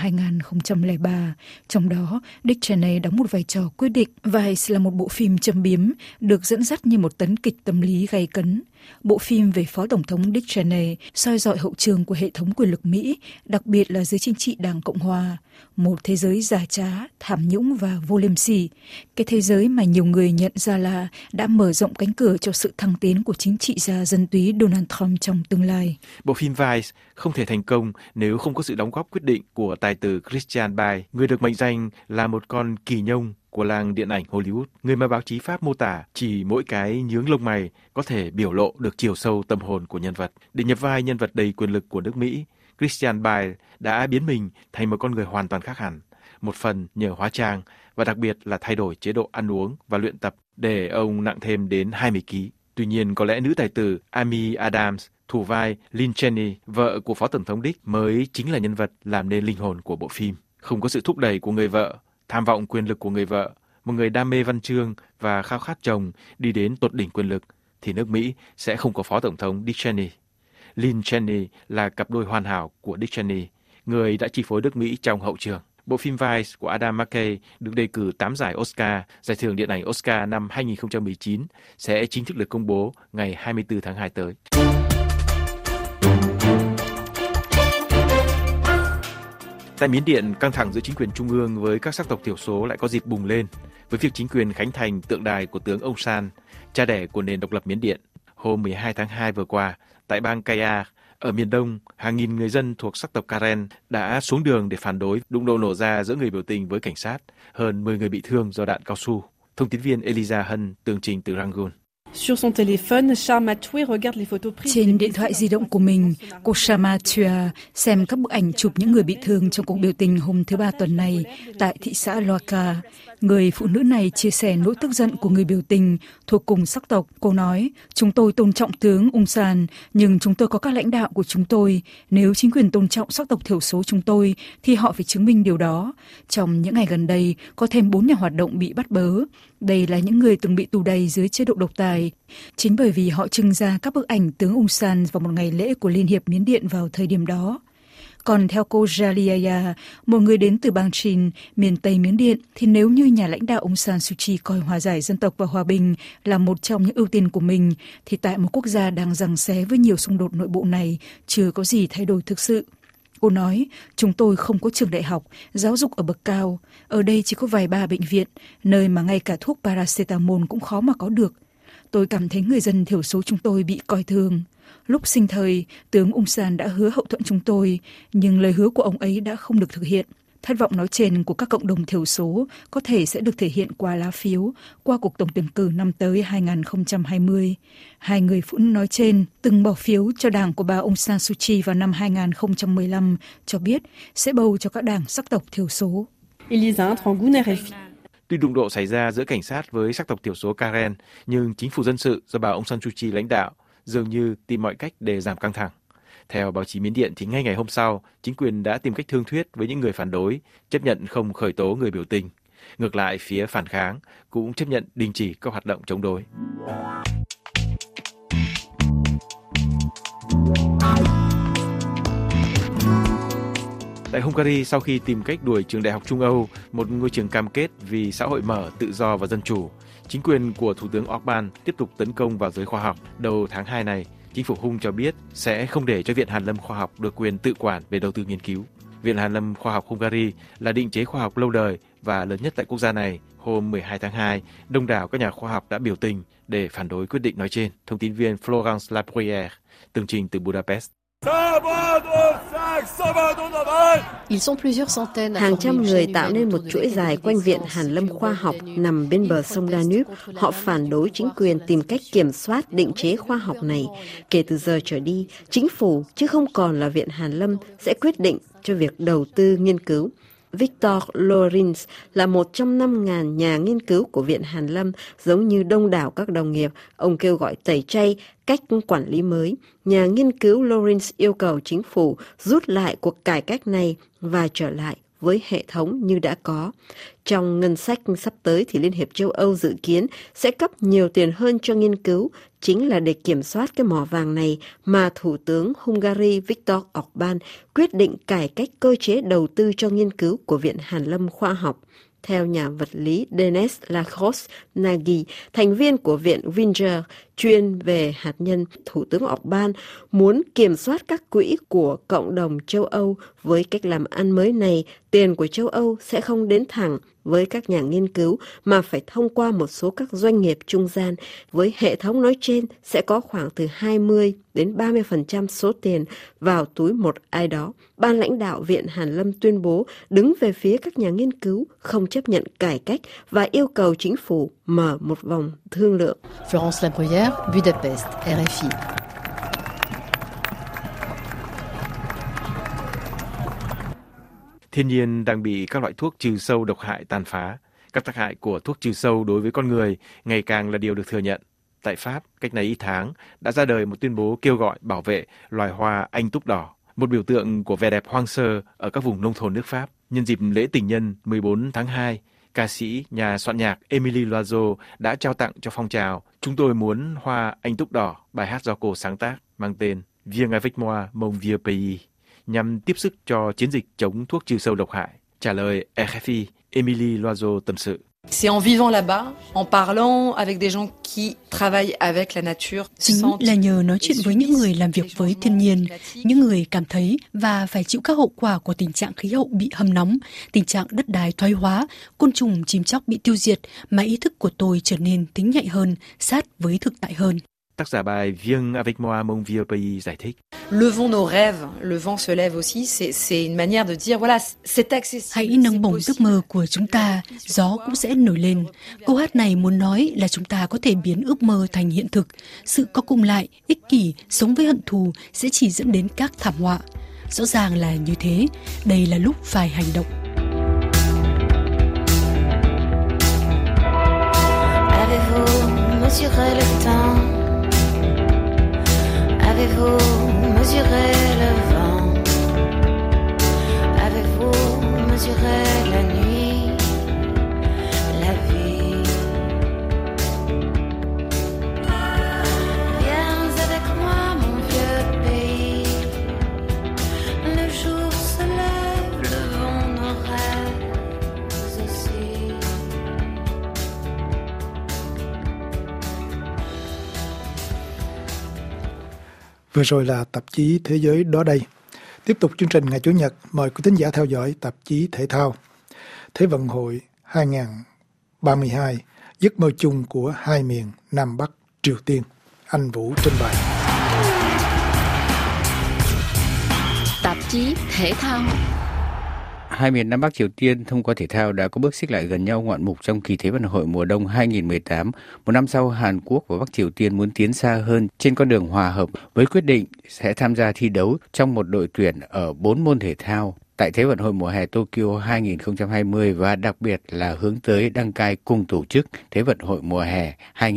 2003. Trong đó, Dick Cheney đóng một vai trò quyết định. Vice là một bộ phim châm biếm, được dẫn dắt như một tấn kịch tâm lý gay cấn. Bộ phim về Phó Tổng thống Dick Cheney soi dọi hậu trường của hệ thống quyền lực Mỹ, đặc biệt là giới chính trị Đảng Cộng Hòa. Một thế giới già trá, tham nhũng và vô liêm sỉ. Cái thế giới mà nhiều người nhận ra là đã mở rộng cánh cửa cho sự thăng tiến của chính trị gia dân túy Donald Trump trong tương lai. Bộ phim Vice không thể thành công nếu không có sự đóng góp quyết định của tài tử Christian Bale, người được mệnh danh là một con kỳ nhông của làng điện ảnh Hollywood, người mà báo chí Pháp mô tả chỉ mỗi cái nhướng lông mày có thể biểu lộ được chiều sâu tâm hồn của nhân vật. Để nhập vai nhân vật đầy quyền lực của nước Mỹ, Christian Bale đã biến mình thành một con người hoàn toàn khác hẳn, một phần nhờ hóa trang và đặc biệt là thay đổi chế độ ăn uống và luyện tập để ông nặng thêm đến 20 kg. Tuy nhiên, có lẽ nữ tài tử Amy Adams, thủ vai Lynn Cheney, vợ của Phó Tổng thống Dick, mới chính là nhân vật làm nên linh hồn của bộ phim. Không có sự thúc đẩy của người vợ, tham vọng quyền lực của người vợ, một người đam mê văn chương và khao khát chồng đi đến tột đỉnh quyền lực, thì nước Mỹ sẽ không có Phó Tổng thống Dick Cheney. Lynn Cheney là cặp đôi hoàn hảo của Dick Cheney, người đã chi phối nước Mỹ trong hậu trường. Bộ phim Vice của Adam McKay được đề cử 8 giải Oscar, giải thưởng điện ảnh Oscar năm 2019 sẽ chính thức được công bố ngày 24 tháng 2 tới. Tại Miến Điện, căng thẳng giữa chính quyền trung ương với các sắc tộc thiểu số lại có dịp bùng lên với việc chính quyền khánh thành tượng đài của tướng Aung San, cha đẻ của nền độc lập Miến Điện. Hôm 12 tháng 2 vừa qua, tại bang Kaya, ở miền Đông, hàng nghìn người dân thuộc sắc tộc Karen đã xuống đường để phản đối đụng độ nổ ra giữa người biểu tình với cảnh sát, hơn 10 người bị thương do đạn cao su. Thông tin viên Eliza Hân tường trình từ Rangoon. Trên điện thoại di động của mình, cô Shama Tua xem các bức ảnh chụp những người bị thương trong cuộc biểu tình hôm thứ Ba tuần này tại thị xã Loaka. Người phụ nữ này chia sẻ nỗi tức giận của người biểu tình thuộc cùng sắc tộc. Cô nói, chúng tôi tôn trọng tướng Aung San, nhưng chúng tôi có các lãnh đạo của chúng tôi. Nếu chính quyền tôn trọng sắc tộc thiểu số chúng tôi, thì họ phải chứng minh điều đó. Trong những ngày gần đây, có thêm 4 nhà hoạt động bị bắt bớ. Đây là những người từng bị tù đày dưới chế độ độc tài. Chính bởi vì họ trưng ra các bức ảnh tướng Aung San vào một ngày lễ của Liên hiệp Miến Điện vào thời điểm đó. Còn theo cô Jaliaya, một người đến từ bang Chin, miền Tây Miến Điện, thì nếu như nhà lãnh đạo Aung San Suu Kyi coi hòa giải dân tộc và hòa bình là một trong những ưu tiên của mình, thì tại một quốc gia đang giằng xé với nhiều xung đột nội bộ này, chưa có gì thay đổi thực sự. Cô nói, chúng tôi không có trường đại học, giáo dục ở bậc cao. Ở đây chỉ có vài ba bệnh viện, nơi mà ngay cả thuốc paracetamol cũng khó mà có được. Tôi cảm thấy người dân thiểu số chúng tôi bị coi thường. Lúc sinh thời, tướng Aung San đã hứa hậu thuẫn chúng tôi, nhưng lời hứa của ông ấy đã không được thực hiện. Thất vọng nói trên của các cộng đồng thiểu số có thể sẽ được thể hiện qua lá phiếu, qua cuộc tổng tuyển cử năm tới 2020. Hai người phụ nữ nói trên từng bỏ phiếu cho đảng của bà Aung San Suu Kyi vào năm 2015, cho biết sẽ bầu cho các đảng sắc tộc thiểu số. Tuy đụng độ xảy ra giữa cảnh sát với sắc tộc thiểu số Karen, nhưng chính phủ dân sự do bà Aung San Suu Kyi lãnh đạo dường như tìm mọi cách để giảm căng thẳng. Theo báo chí Miến Điện thì ngay ngày hôm sau, chính quyền đã tìm cách thương thuyết với những người phản đối, chấp nhận không khởi tố người biểu tình. Ngược lại, phía phản kháng cũng chấp nhận đình chỉ các hoạt động chống đối. Tại Hungary, sau khi tìm cách đuổi trường Đại học Trung Âu, một ngôi trường cam kết vì xã hội mở, tự do và dân chủ, chính quyền của Thủ tướng Orbán tiếp tục tấn công vào giới khoa học. Đầu tháng 2 này, chính phủ Hung cho biết sẽ không để cho Viện Hàn lâm Khoa học được quyền tự quản về đầu tư nghiên cứu. Viện Hàn lâm Khoa học Hungary là định chế khoa học lâu đời và lớn nhất tại quốc gia này. Hôm 12 tháng 2, đông đảo các nhà khoa học đã biểu tình để phản đối quyết định nói trên. Thông tin viên Florence Labruyère, tường trình từ Budapest. Hàng trăm người tạo nên một chuỗi dài quanh Viện Hàn lâm Khoa học nằm bên bờ sông Danube. Họ phản đối chính quyền tìm cách kiểm soát định chế khoa học này. Kể từ giờ trở đi, chính phủ, chứ không còn là Viện Hàn lâm, sẽ quyết định cho việc đầu tư nghiên cứu. Victor Lorenz là một trong 5.000 nhà nghiên cứu của Viện Hàn lâm, giống như đông đảo các đồng nghiệp. Ông kêu gọi tẩy chay cách quản lý mới. Nhà nghiên cứu Lorenz yêu cầu chính phủ rút lại cuộc cải cách này và trở lại với hệ thống như đã có. Trong ngân sách sắp tới thì Liên hiệp châu Âu dự kiến sẽ cấp nhiều tiền hơn cho nghiên cứu, chính là để kiểm soát cái mỏ vàng này mà Thủ tướng Hungary Viktor Orbán quyết định cải cách cơ chế đầu tư cho nghiên cứu của Viện Hàn lâm Khoa học. Theo nhà vật lý Denis Lacrosse-Nagy, thành viên của Viện Windsor chuyên về hạt nhân, Thủ tướng Orbán muốn kiểm soát các quỹ của cộng đồng châu Âu. Với cách làm ăn mới này, tiền của châu Âu sẽ không đến thẳng với các nhà nghiên cứu mà phải thông qua một số các doanh nghiệp trung gian. Với hệ thống nói trên sẽ có khoảng từ 20 đến 30% số tiền vào túi một ai đó. Ban lãnh đạo Viện Hàn lâm tuyên bố đứng về phía các nhà nghiên cứu, không chấp nhận cải cách và yêu cầu chính phủ mở một vòng thương lượng. Florence Labruyère, Budapest, RFI. Thiên nhiên đang bị các loại thuốc trừ sâu độc hại tàn phá. Các tác hại của thuốc trừ sâu đối với con người ngày càng là điều được thừa nhận. Tại Pháp, cách này ít tháng, đã ra đời một tuyên bố kêu gọi bảo vệ loài hoa anh túc đỏ, một biểu tượng của vẻ đẹp hoang sơ ở các vùng nông thôn nước Pháp. Nhân dịp lễ tình nhân 14 tháng 2, ca sĩ, nhà soạn nhạc Émilie Loiseau đã trao tặng cho phong trào "Chúng tôi muốn hoa anh túc đỏ", bài hát do cô sáng tác mang tên Viens avec moi mon vieux pays, nhằm tiếp sức cho chiến dịch chống thuốc trừ sâu độc hại. Trả lời RFI, Émilie Loiseau tâm sự. C'est en vivant là-bas, en parlant avec des gens qui travaillent avec la nature. Chính là nhờ nói chuyện với những người làm việc với thiên nhiên, những người cảm thấy và phải chịu các hậu quả của tình trạng khí hậu bị hâm nóng, tình trạng đất đai thoái hóa, côn trùng chim chóc bị tiêu diệt, mà ý thức của tôi trở nên thính nhạy hơn, sát với thực tại hơn. Tác giả bài Viens avec moi mon vieux pays giải thích. Levons nos rêves, le vent se lève aussi, c'est une manière de dire voilà, c'est accessible. Hãy nâng bổng giấc mơ của chúng ta, gió cũng sẽ nổi lên. Câu hát này muốn nói là chúng ta có thể biến ước mơ thành hiện thực. Sự co cụm lại, ích kỷ, sống với hận thù sẽ chỉ dẫn đến các thảm họa. Rõ ràng là như thế, đây là lúc phải hành động. Avez-vous mesuré le temps? Avez-vous mesuré le vent? Avez-vous mesuré la nuit, la vie? Viens avec moi, mon vieux pays. Le jour se lève, levons nos rêves aussi. Vừa rồi là tạp chí Thế giới đó đây. Tiếp tục chương trình ngày Chủ nhật, mời quý thính giả theo dõi tạp chí thể thao. Thế vận hội 2032, giấc mơ chung của hai miền Nam Bắc Triều Tiên. Anh Vũ trình bày. Tạp chí thể thao. Hai miền Nam Bắc Triều Tiên thông qua thể thao đã có bước xích lại gần nhau ngoạn mục trong kỳ Thế vận hội mùa đông 2018. Một năm sau, Hàn Quốc và Bắc Triều Tiên muốn tiến xa hơn trên con đường hòa hợp với quyết định sẽ tham gia thi đấu trong một đội tuyển ở 4 môn thể thao tại Thế vận hội mùa hè Tokyo 2020 và đặc biệt là hướng tới đăng cai cùng tổ chức Thế vận hội mùa hè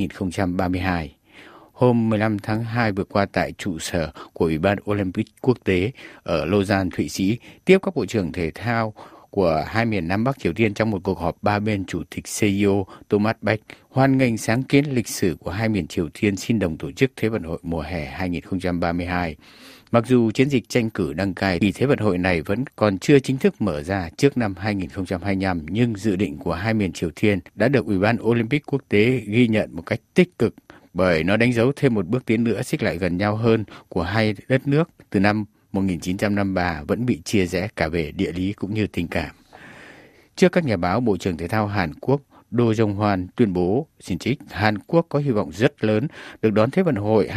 2032. Hôm 15 tháng 2 vừa qua tại trụ sở của Ủy ban Olympic Quốc tế ở Lausanne, Thụy Sĩ, tiếp các bộ trưởng thể thao của hai miền Nam Bắc Triều Tiên trong một cuộc họp ba bên, Chủ tịch CEO Thomas Bach hoan nghênh sáng kiến lịch sử của hai miền Triều Tiên xin đồng tổ chức Thế vận hội mùa hè 2032. Mặc dù chiến dịch tranh cử đăng cai kỳ Thế vận hội này vẫn còn chưa chính thức mở ra trước năm 2025, nhưng dự định của hai miền Triều Tiên đã được Ủy ban Olympic Quốc tế ghi nhận một cách tích cực, bởi nó đánh dấu thêm một bước tiến nữa xích lại gần nhau hơn của hai đất nước từ năm 1953 vẫn bị chia rẽ cả về địa lý cũng như tình cảm. Trước các nhà báo, Bộ trưởng Thể thao Hàn Quốc Do Jong-hwan tuyên bố xin trích Hàn Quốc có hy vọng rất lớn được đón Thế vận hội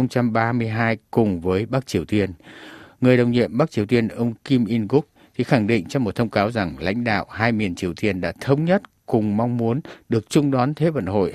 2032 cùng với Bắc Triều Tiên. Người đồng nhiệm Bắc Triều Tiên ông Kim In-guk thì khẳng định trong một thông cáo rằng lãnh đạo hai miền Triều Tiên đã thống nhất cùng mong muốn được chung đón Thế vận hội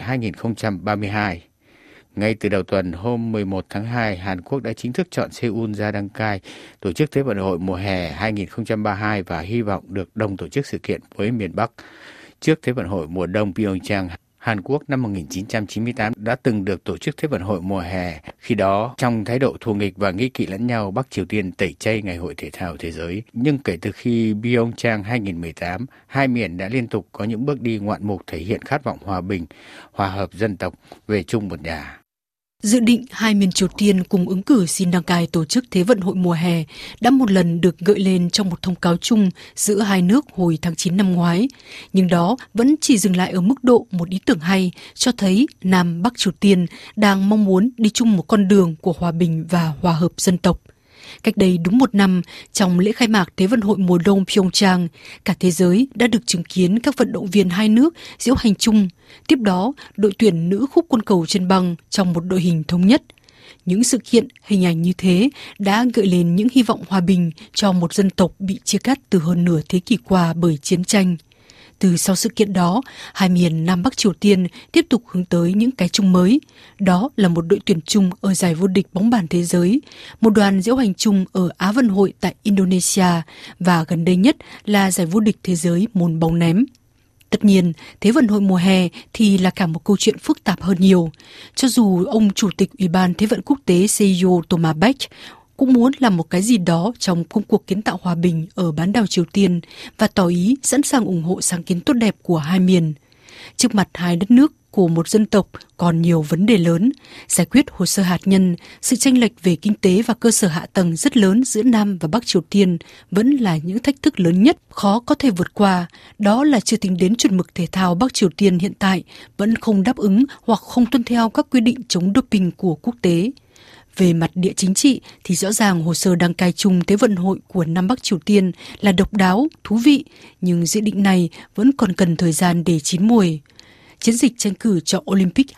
2032. Ngay từ đầu tuần, hôm 11 tháng 2, Hàn Quốc đã chính thức chọn Seoul ra đăng cai tổ chức Thế vận hội mùa hè 2032 và hy vọng được đồng tổ chức sự kiện với miền Bắc. Trước Thế vận hội mùa đông Pyeongchang, Hàn Quốc năm 1998 đã từng được tổ chức Thế vận hội mùa hè. Khi đó, trong thái độ thù nghịch và nghi kỵ lẫn nhau, Bắc Triều Tiên tẩy chay Ngày hội Thể thao Thế giới. Nhưng kể từ khi Pyeongchang 2018, hai miền đã liên tục có những bước đi ngoạn mục thể hiện khát vọng hòa bình, hòa hợp dân tộc về chung một nhà. Dự định hai miền Triều Tiên cùng ứng cử xin đăng cai tổ chức Thế vận hội mùa hè đã một lần được gợi lên trong một thông cáo chung giữa hai nước hồi tháng 9 năm ngoái. Nhưng đó vẫn chỉ dừng lại ở mức độ một ý tưởng hay, cho thấy Nam Bắc Triều Tiên đang mong muốn đi chung một con đường của hòa bình và hòa hợp dân tộc. Cách đây đúng một năm, trong lễ khai mạc Thế vận hội mùa đông Pyeongchang, cả thế giới đã được chứng kiến các vận động viên hai nước diễu hành chung. Tiếp đó, đội tuyển nữ khúc côn cầu trên băng trong một đội hình thống nhất. Những sự kiện, hình ảnh như thế đã gợi lên những hy vọng hòa bình cho một dân tộc bị chia cắt từ hơn nửa thế kỷ qua bởi chiến tranh. Từ sau sự kiện đó, hai miền Nam Bắc Triều Tiên tiếp tục hướng tới những cái chung mới. Đó là một đội tuyển chung ở giải vô địch bóng bàn thế giới, một đoàn diễu hành chung ở Á vận hội tại Indonesia và gần đây nhất là giải vô địch thế giới môn bóng ném. Tất nhiên, Thế vận hội mùa hè thì là cả một câu chuyện phức tạp hơn nhiều. Cho dù ông Chủ tịch Ủy ban Thế vận Quốc tế CEO Thomas Bach cũng muốn làm một cái gì đó trong công cuộc kiến tạo hòa bình ở bán đảo Triều Tiên và tỏ ý sẵn sàng ủng hộ sáng kiến tốt đẹp của hai miền. Trước mặt hai đất nước của một dân tộc còn nhiều vấn đề lớn, giải quyết hồ sơ hạt nhân, sự chênh lệch về kinh tế và cơ sở hạ tầng rất lớn giữa Nam và Bắc Triều Tiên vẫn là những thách thức lớn nhất khó có thể vượt qua. Đó là chưa tính đến chuẩn mực thể thao Bắc Triều Tiên hiện tại vẫn không đáp ứng hoặc không tuân theo các quy định chống doping của quốc tế. Về mặt địa chính trị thì rõ ràng hồ sơ đăng cai chung Thế vận hội của Nam Bắc Triều Tiên là độc đáo, thú vị, nhưng dự định này vẫn còn cần thời gian để chín mùi. Chiến dịch tranh cử cho Olympic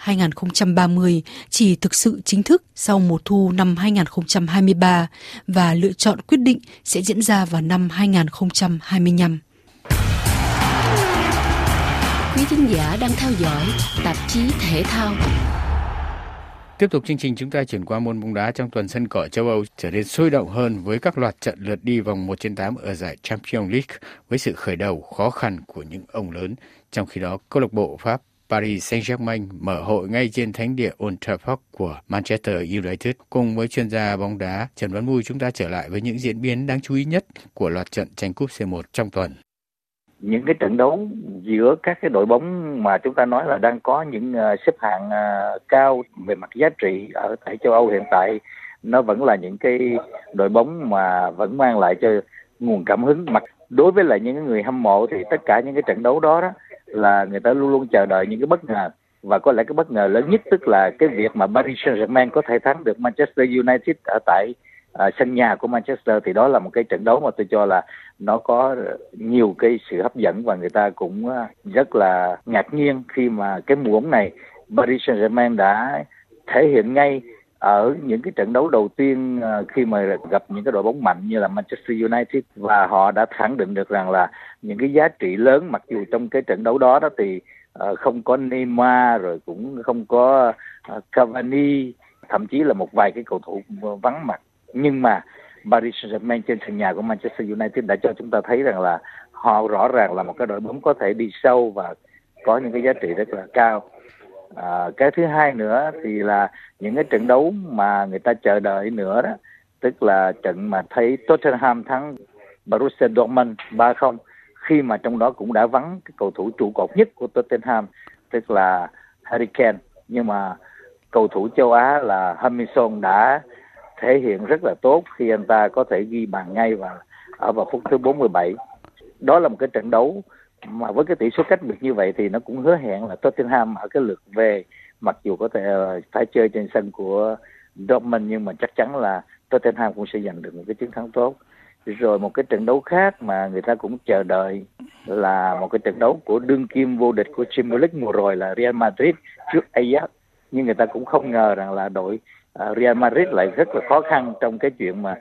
2030 chỉ thực sự chính thức sau mùa thu năm 2023 và lựa chọn quyết định sẽ diễn ra vào năm 2025. Quý thính giả đang theo dõi tạp chí thể thao. Tiếp tục chương trình, chúng ta chuyển qua môn bóng đá. Trong tuần, sân cỏ châu Âu trở nên sôi động hơn với các loạt trận lượt đi vòng 1/8 ở giải Champions League với sự khởi đầu khó khăn của những ông lớn. Trong khi đó, câu lạc bộ Pháp Paris Saint-Germain mở hội ngay trên thánh địa Old Trafford của Manchester United. Cùng với chuyên gia bóng đá Trần Văn Mui, chúng ta trở lại với những diễn biến đáng chú ý nhất của loạt trận tranh cúp C1 trong tuần. Những cái trận đấu giữa các cái đội bóng mà chúng ta nói là đang có những xếp hạng cao về mặt giá trị ở tại châu Âu hiện tại, nó vẫn là những cái đội bóng mà vẫn mang lại cho nguồn cảm hứng. Mặt đối với lại những người hâm mộ thì tất cả những cái trận đấu đó là người ta luôn luôn chờ đợi những cái bất ngờ, và có lẽ cái bất ngờ lớn nhất tức là cái việc mà Paris Saint-Germain có thể thắng được Manchester United ở tại sân nhà của Manchester, thì đó là một cái trận đấu mà tôi cho là nó có nhiều cái sự hấp dẫn, và người ta cũng rất là ngạc nhiên khi mà cái mùa bóng này Paris Saint-Germain đã thể hiện ngay ở những cái trận đấu đầu tiên khi mà gặp những cái đội bóng mạnh như là Manchester United, và họ đã khẳng định được rằng là những cái giá trị lớn, mặc dù trong cái trận đấu đó thì không có Neymar, rồi cũng không có Cavani, thậm chí là một vài cái cầu thủ vắng mặt, nhưng mà Paris Saint-Germain trên sân nhà của Manchester United đã cho chúng ta thấy rằng là họ rõ ràng là một cái đội bóng có thể đi sâu và có những cái giá trị rất là cao. Cái thứ hai nữa thì là những cái trận đấu mà người ta chờ đợi nữa đó, tức là trận mà thấy Tottenham thắng Borussia Dortmund 3-0, khi mà trong đó cũng đã vắng cái cầu thủ trụ cột nhất của Tottenham, tức là Harry Kane, nhưng mà cầu thủ châu Á là Hummingson đã thể hiện rất là tốt khi anh ta có thể ghi bàn ngay ở vào phút thứ 47. Đó là một cái trận đấu mà với cái tỷ số cách biệt như vậy thì nó cũng hứa hẹn là Tottenham ở cái lượt về, mặc dù có thể phải chơi trên sân của Dortmund, nhưng mà chắc chắn là Tottenham cũng sẽ giành được một cái chiến thắng tốt. Rồi một cái trận đấu khác mà người ta cũng chờ đợi là một cái trận đấu của đương kim vô địch của Champions League mùa rồi là Real Madrid trước Ajax, nhưng người ta cũng không ngờ rằng là đội Real Madrid lại rất là khó khăn trong cái chuyện mà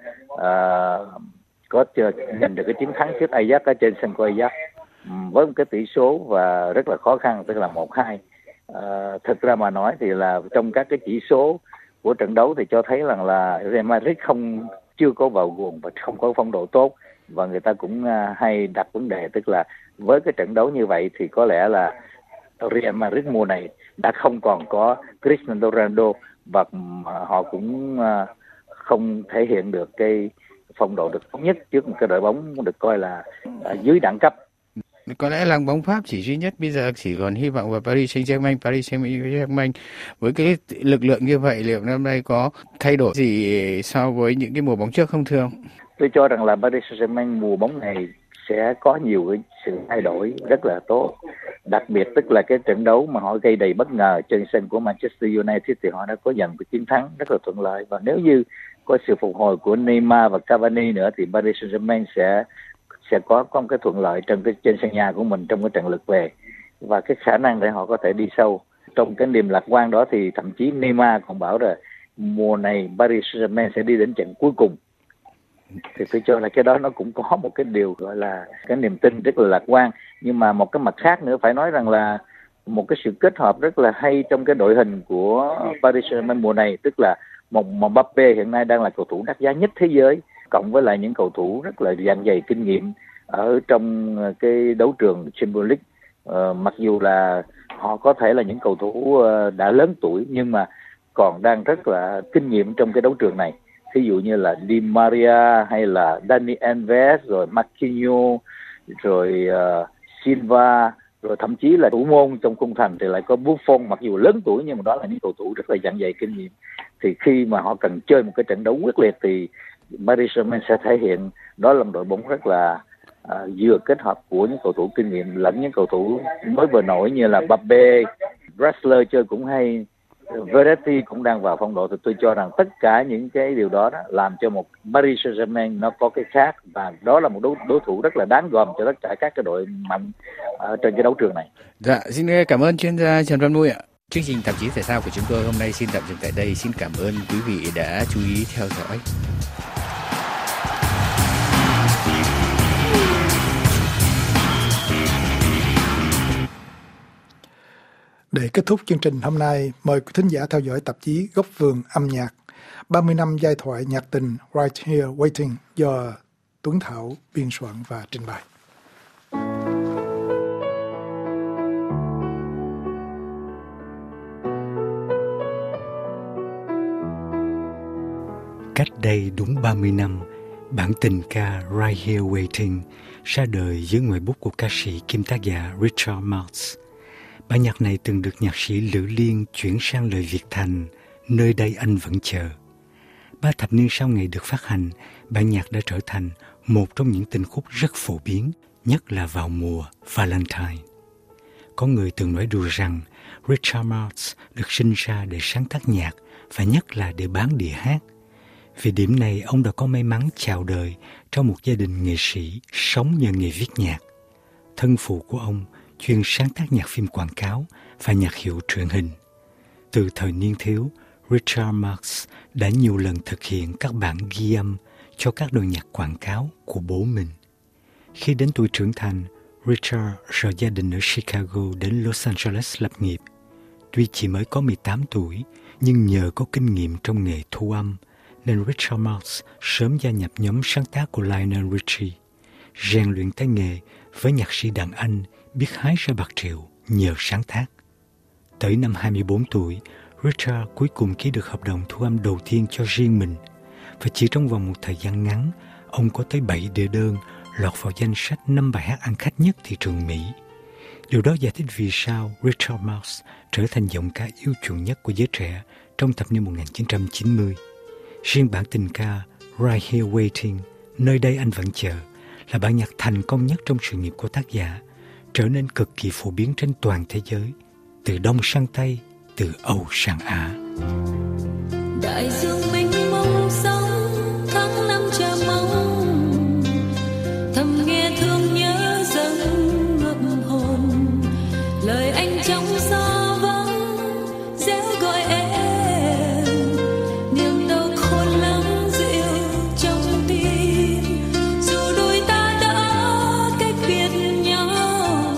có giành được cái chiến thắng trước Ajax ở trên sân của Ajax với một cái tỷ số và rất là khó khăn, tức là 1-2. Thực ra mà nói thì là trong các cái chỉ số của trận đấu thì cho thấy rằng là Real Madrid chưa có vào guồng và không có phong độ tốt, và người ta cũng hay đặt vấn đề, tức là với cái trận đấu như vậy thì có lẽ là Real Madrid mùa này đã không còn có Cristiano Ronaldo, và họ cũng không thể hiện được cái phong độ được tốt nhất trước một cái đội bóng được coi là dưới đẳng cấp. Có lẽ làng bóng Pháp chỉ duy nhất bây giờ chỉ còn hy vọng vào Paris Saint-Germain. Paris Saint-Germain với cái lực lượng như vậy liệu năm nay có thay đổi gì so với những cái mùa bóng trước không thưa ông? Tôi cho rằng là Paris Saint-Germain mùa bóng này sẽ có nhiều cái sự thay đổi rất là tốt. Đặc biệt tức là cái trận đấu mà họ gây đầy bất ngờ trên sân của Manchester United thì họ đã có giành một chiến thắng rất là thuận lợi, và nếu như có sự phục hồi của Neymar và Cavani nữa thì Paris Saint-Germain sẽ có một cái thuận lợi trên sân nhà của mình trong cái trận lượt về, và cái khả năng để họ có thể đi sâu. Trong cái niềm lạc quan đó thì thậm chí Neymar còn bảo là mùa này Paris Saint-Germain sẽ đi đến trận cuối cùng. Thì tôi cho là cái đó nó cũng có một cái điều gọi là cái niềm tin rất là lạc quan. Nhưng mà một cái mặt khác nữa phải nói rằng là một cái sự kết hợp rất là hay trong cái đội hình của Paris Saint-Germain mùa này, tức là một Mbappé hiện nay đang là cầu thủ đắt giá nhất thế giới, cộng với lại những cầu thủ rất là dạn dày kinh nghiệm ở trong cái đấu trường Champions League. Mặc dù là họ có thể là những cầu thủ đã lớn tuổi nhưng mà còn đang rất là kinh nghiệm trong cái đấu trường này. Ví dụ như là Di Maria hay là Dani Alves, rồi Marquinhos, rồi Silva, rồi thậm chí là thủ môn trong khung thành thì lại có Buffon, mặc dù lớn tuổi nhưng mà đó là những cầu thủ rất là dạn dày kinh nghiệm. Thì khi mà họ cần chơi một cái trận đấu quyết liệt thì Paris Saint-Germain sẽ thể hiện đó là một đội bóng rất là vừa kết hợp của những cầu thủ kinh nghiệm lẫn những cầu thủ mới vừa nổi như là Mbappé, Drexler chơi cũng hay, Verratti cũng đang vào phong độ. Thì tôi cho rằng tất cả những cái điều đó làm cho một Paris Saint-Germain nó có cái khác, và đó là một đối thủ rất là đáng gờm cho tất cả các cái đội mạnh trên cái đấu trường này. Dạ, xin cảm ơn chuyên gia Trần Văn Mui ạ. Chương trình tạp chí thể thao của chúng tôi hôm nay xin tạm dừng tại đây. Xin cảm ơn quý vị đã chú ý theo dõi. Để kết thúc chương trình hôm nay, mời quý thính giả theo dõi tạp chí Góc vườn âm nhạc 30 năm giai thoại nhạc tình Right Here Waiting do Tuấn Thảo biên soạn và trình bày. Cách đây đúng 30 năm, bản tình ca Right Here Waiting ra đời dưới ngòi bút của ca sĩ kiêm tác giả Richard Marx. Bản nhạc này từng được nhạc sĩ Lữ Liên chuyển sang lời Việt thành Nơi đây anh vẫn chờ. 3 thập niên sau ngày được phát hành, bản nhạc đã trở thành một trong những tình khúc rất phổ biến, nhất là vào mùa Valentine. Có người từng nói đùa rằng Richard Marx được sinh ra để sáng tác nhạc và nhất là để bán đĩa hát. Vì điểm này, ông đã có may mắn chào đời trong một gia đình nghệ sĩ sống nhờ nghề viết nhạc. Thân phụ của ông chuyên sáng tác nhạc phim quảng cáo và nhạc hiệu truyền hình. Từ thời niên thiếu, Richard Marx đã nhiều lần thực hiện các bản ghi âm cho các đoàn nhạc quảng cáo của bố mình. Khi đến tuổi trưởng thành, Richard rời gia đình ở Chicago đến Los Angeles lập nghiệp. Tuy chỉ mới có 18 tuổi, nhưng nhờ có kinh nghiệm trong nghề thu âm, nên Richard Marx sớm gia nhập nhóm sáng tác của Lionel Richie, rèn luyện tay nghề với nhạc sĩ đàn anh biết hái ra bạc triệu nhờ sáng tác. Tới năm 24 tuổi, Richard cuối cùng ký được hợp đồng thu âm đầu tiên cho riêng mình, và chỉ trong vòng một thời gian ngắn, ông có tới 7 đĩa đơn lọt vào danh sách 5 bài hát ăn khách nhất thị trường Mỹ. Điều đó giải thích vì sao Richard Marx trở thành giọng ca yêu chuộng nhất của giới trẻ trong thập niên 1990. Riêng bản tình ca Right Here Waiting, Nơi đây anh vẫn chờ, là bản nhạc thành công nhất trong sự nghiệp của tác giả, trở nên cực kỳ phổ biến trên toàn thế giới, từ Đông sang Tây, từ Âu sang Á. Đại dương mênh mông sóng tháng năm chờ mong, thầm nghe thương nhớ dâng ngập hồn, lời anh trong gió vắng réo gọi em, niềm đau khôn lắng dịu trong tim. Dù đôi ta đã cách biệt nhau,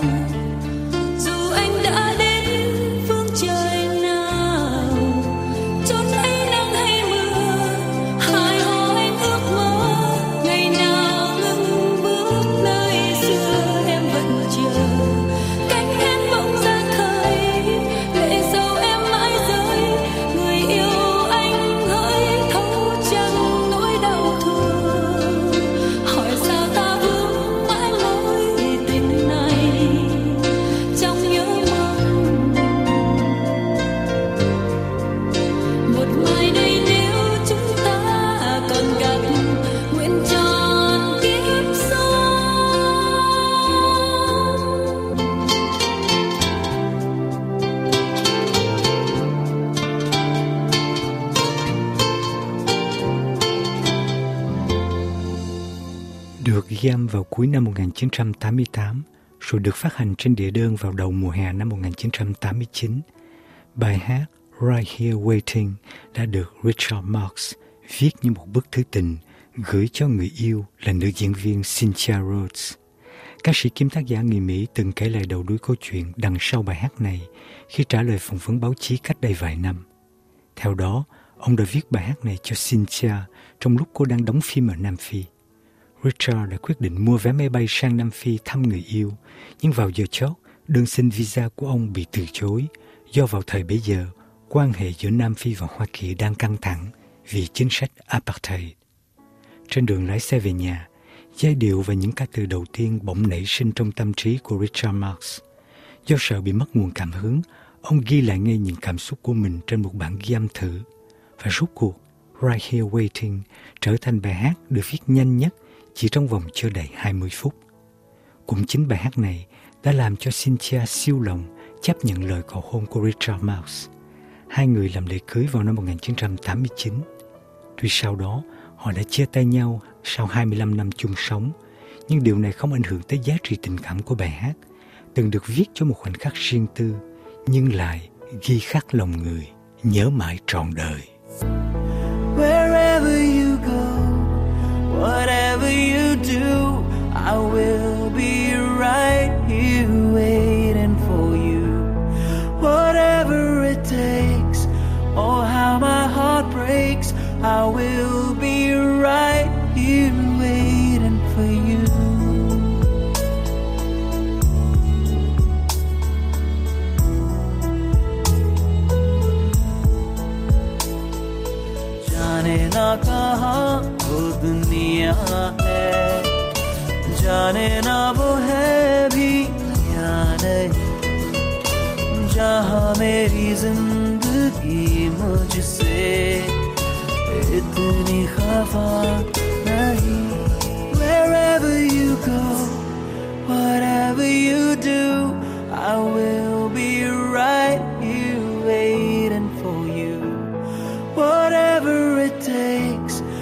dù anh đã đến phương trời nào, chốn ấy nắng hay mưa, hai hồ anh ước mơ ngày nào ngừng bước nơi xưa em vẫn chờ. Cánh em bỗng ra khơi, lệ dầu em mãi rơi, người yêu anh hỡi thấu chẳng nỗi đau thương. Hỏi sao ta vướng mãi lối tình này trong nhớ mong. Một mai đây nếu chúng ta còn gặp, nguyện tròn kiếp sau. Được ghi âm vào cuối năm 1988, rồi được phát hành trên đĩa đơn vào đầu mùa hè năm 1989. Bài hát Right Here Waiting đã được Richard Marx viết như một bức thư tình gửi cho người yêu là nữ diễn viên Cynthia Rhodes. Ca sĩ kiêm tác giả người Mỹ từng kể lại đầu đuôi câu chuyện đằng sau bài hát này khi trả lời phỏng vấn báo chí cách đây vài năm. Theo đó, ông đã viết bài hát này cho Cynthia trong lúc cô đang đóng phim ở Nam Phi. Richard đã quyết định mua vé máy bay sang Nam Phi thăm người yêu, nhưng vào giờ chót, đơn xin visa của ông bị từ chối do vào thời bấy giờ, quan hệ giữa Nam Phi và Hoa Kỳ đang căng thẳng vì chính sách apartheid. Trên đường lái xe về nhà, giai điệu và những ca từ đầu tiên bỗng nảy sinh trong tâm trí của Richard Marx. Do sợ bị mất nguồn cảm hứng, ông ghi lại ngay những cảm xúc của mình trên một bản ghi âm thử. Và rốt cuộc, Right Here Waiting trở thành bài hát được viết nhanh nhất chỉ trong vòng chưa đầy 20 phút. Cũng chính bài hát này đã làm cho Cynthia siêu lòng chấp nhận lời cầu hôn của Richard Marx. Hai người làm lễ cưới vào năm 1989. Tuy sau đó họ đã chia tay nhau sau 25 năm chung sống, nhưng điều này không ảnh hưởng tới giá trị tình cảm của bài hát, từng được viết cho một khoảnh khắc riêng tư, nhưng lại ghi khắc lòng người, nhớ mãi trọn đời. Wherever you go, whatever you do, I will be right here waiting for you. Whatever it takes, or how my heart breaks, I will be right here waiting for you. जाने ना कहाँ वो दुनिया है, जाने ना वो है भी या नहीं, जहाँ मेरी जिंदगी मुझसे इतनी खफा नहीं. Wherever you go, whatever you do, I will be right here waiting for you. Whatever it takes,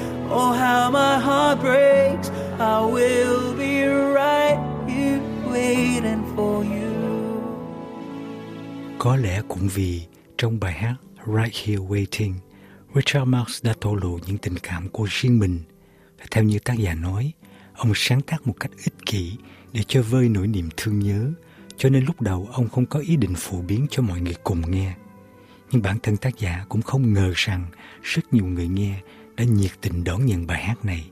Có lẽ cũng vì trong bài hát Right Here Waiting, Richard Marx đã thổ lộ những tình cảm của riêng mình. Và theo như tác giả nói, ông sáng tác một cách ích kỷ để cho vơi nỗi niềm thương nhớ, cho nên lúc đầu ông không có ý định phổ biến cho mọi người cùng nghe. Nhưng bản thân tác giả cũng không ngờ rằng rất nhiều người nghe đã nhiệt tình đón nhận bài hát này.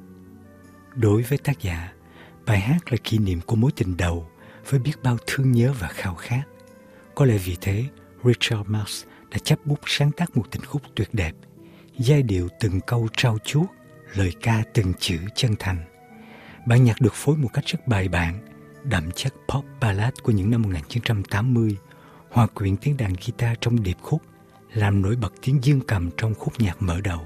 Đối với tác giả, bài hát là kỷ niệm của mối tình đầu với biết bao thương nhớ và khao khát. Có lẽ vì thế, Richard Marx đã chấp bút sáng tác một tình khúc tuyệt đẹp, giai điệu từng câu trau chuốt, lời ca từng chữ chân thành. Bản nhạc được phối một cách rất bài bản, đậm chất pop ballad của những năm 1980, hòa quyện tiếng đàn guitar trong điệp khúc, làm nổi bật tiếng dương cầm trong khúc nhạc mở đầu.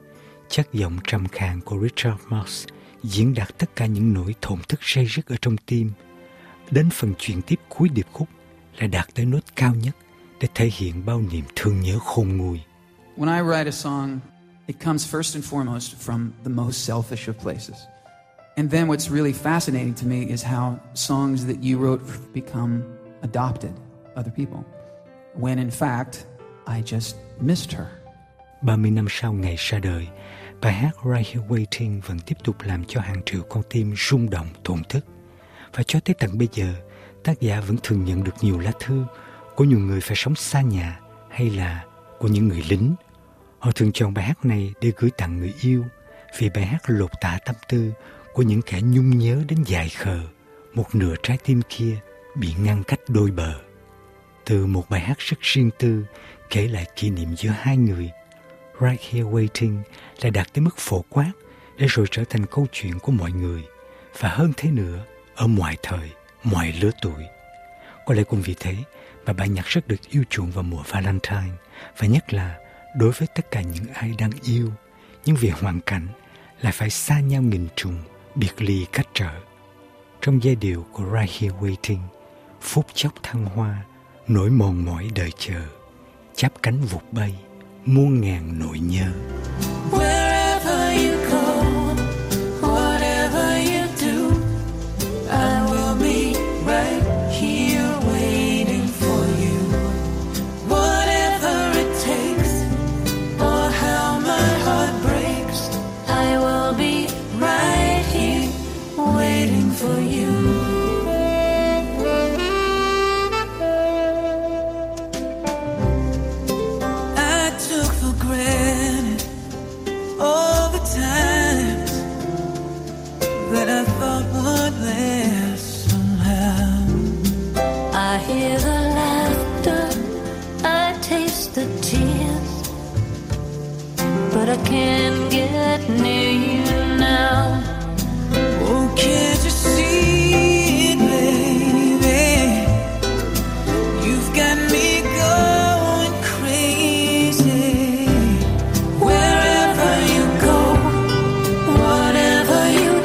Chất giọng trầm khàn của Richard Marx diễn đạt tất cả những nỗi thổn thức ray rứt ở trong tim. Đến phần chuyển tiếp cuối điệp khúc lại đạt tới nốt cao nhất để thể hiện bao niềm thương nhớ khôn nguôi. When I write a song, it comes first and foremost from the most selfish of places. And then what's really fascinating to me is how songs that you wrote become adopted other people. When in fact, I just missed her. 30 năm sau ngày ra đời, bài hát Right Here Waiting vẫn tiếp tục làm cho hàng triệu con tim rung động thổn thức. Và cho tới tận bây giờ, tác giả vẫn thường nhận được nhiều lá thư của nhiều người phải sống xa nhà hay là của những người lính. Họ thường chọn bài hát này để gửi tặng người yêu vì bài hát lột tả tâm tư của những kẻ nhung nhớ đến dại khờ, một nửa trái tim kia bị ngăn cách đôi bờ. Từ một bài hát rất riêng tư kể lại kỷ niệm giữa hai người, Right Here Waiting lại đạt tới mức phổ quát để rồi trở thành câu chuyện của mọi người, và hơn thế nữa, ở mọi thời, mọi lứa tuổi. Có lẽ cũng vì thế mà bản nhạc rất được yêu chuộng vào mùa Valentine, và nhất là đối với tất cả những ai đang yêu, nhưng vì hoàn cảnh lại phải xa nhau nghìn trùng, biệt ly cách trở. Trong giai điệu của Right Here Waiting, phút chốc thăng hoa, nỗi mòn mỏi đợi chờ, chắp cánh vụt bay, muôn ngàn nỗi nhớ. Wherever you go, whatever you do, I will be right here waiting for you. Whatever it takes, or how my heart breaks, I will be right here waiting for you. That I thought would last somehow. I hear the laughter, I taste the tears, but I can't get near you now. Oh, can't you see it, baby? You've got me going crazy. Wherever you go, whatever you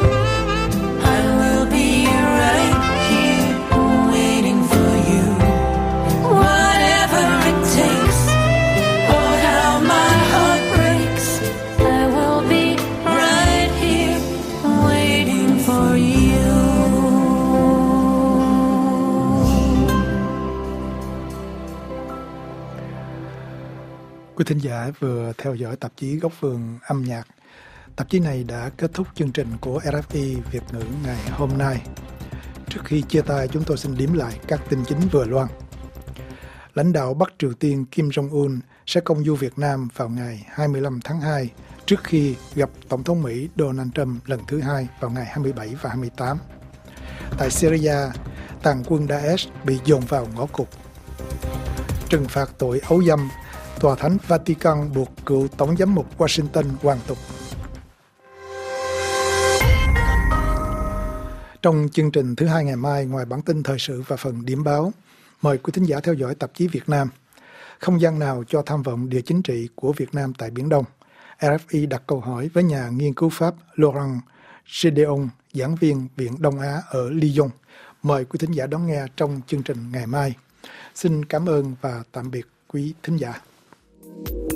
Quý thính giả vừa theo dõi tạp chí Góc Vườn Âm Nhạc. Tạp chí này đã kết thúc chương trình của RFI Việt ngữ ngày hôm nay. Trước khi chia tay, chúng tôi xin điểm lại các tin chính vừa loan. Lãnh đạo Bắc Triều Tiên Kim Jong-un sẽ công du Việt Nam vào ngày 25 tháng 2 trước khi gặp Tổng thống Mỹ Donald Trump lần thứ hai vào ngày 27 và 28. Tại Syria, tàn quân Daesh bị dồn vào ngõ cụt. Trừng phạt tội ấu dâm, Tòa Thánh Vatican buộc cựu Tổng giám mục Washington hoàn tục. Trong chương trình thứ hai ngày mai, ngoài bản tin thời sự và phần điểm báo, mời quý thính giả theo dõi tạp chí Việt Nam. Không gian nào cho tham vọng địa chính trị của Việt Nam tại Biển Đông? RFI đặt câu hỏi với nhà nghiên cứu Pháp Laurent Gedeon, giảng viên Viện Đông Á ở Lyon. Mời quý thính giả đón nghe trong chương trình ngày mai. Xin cảm ơn và tạm biệt quý thính giả.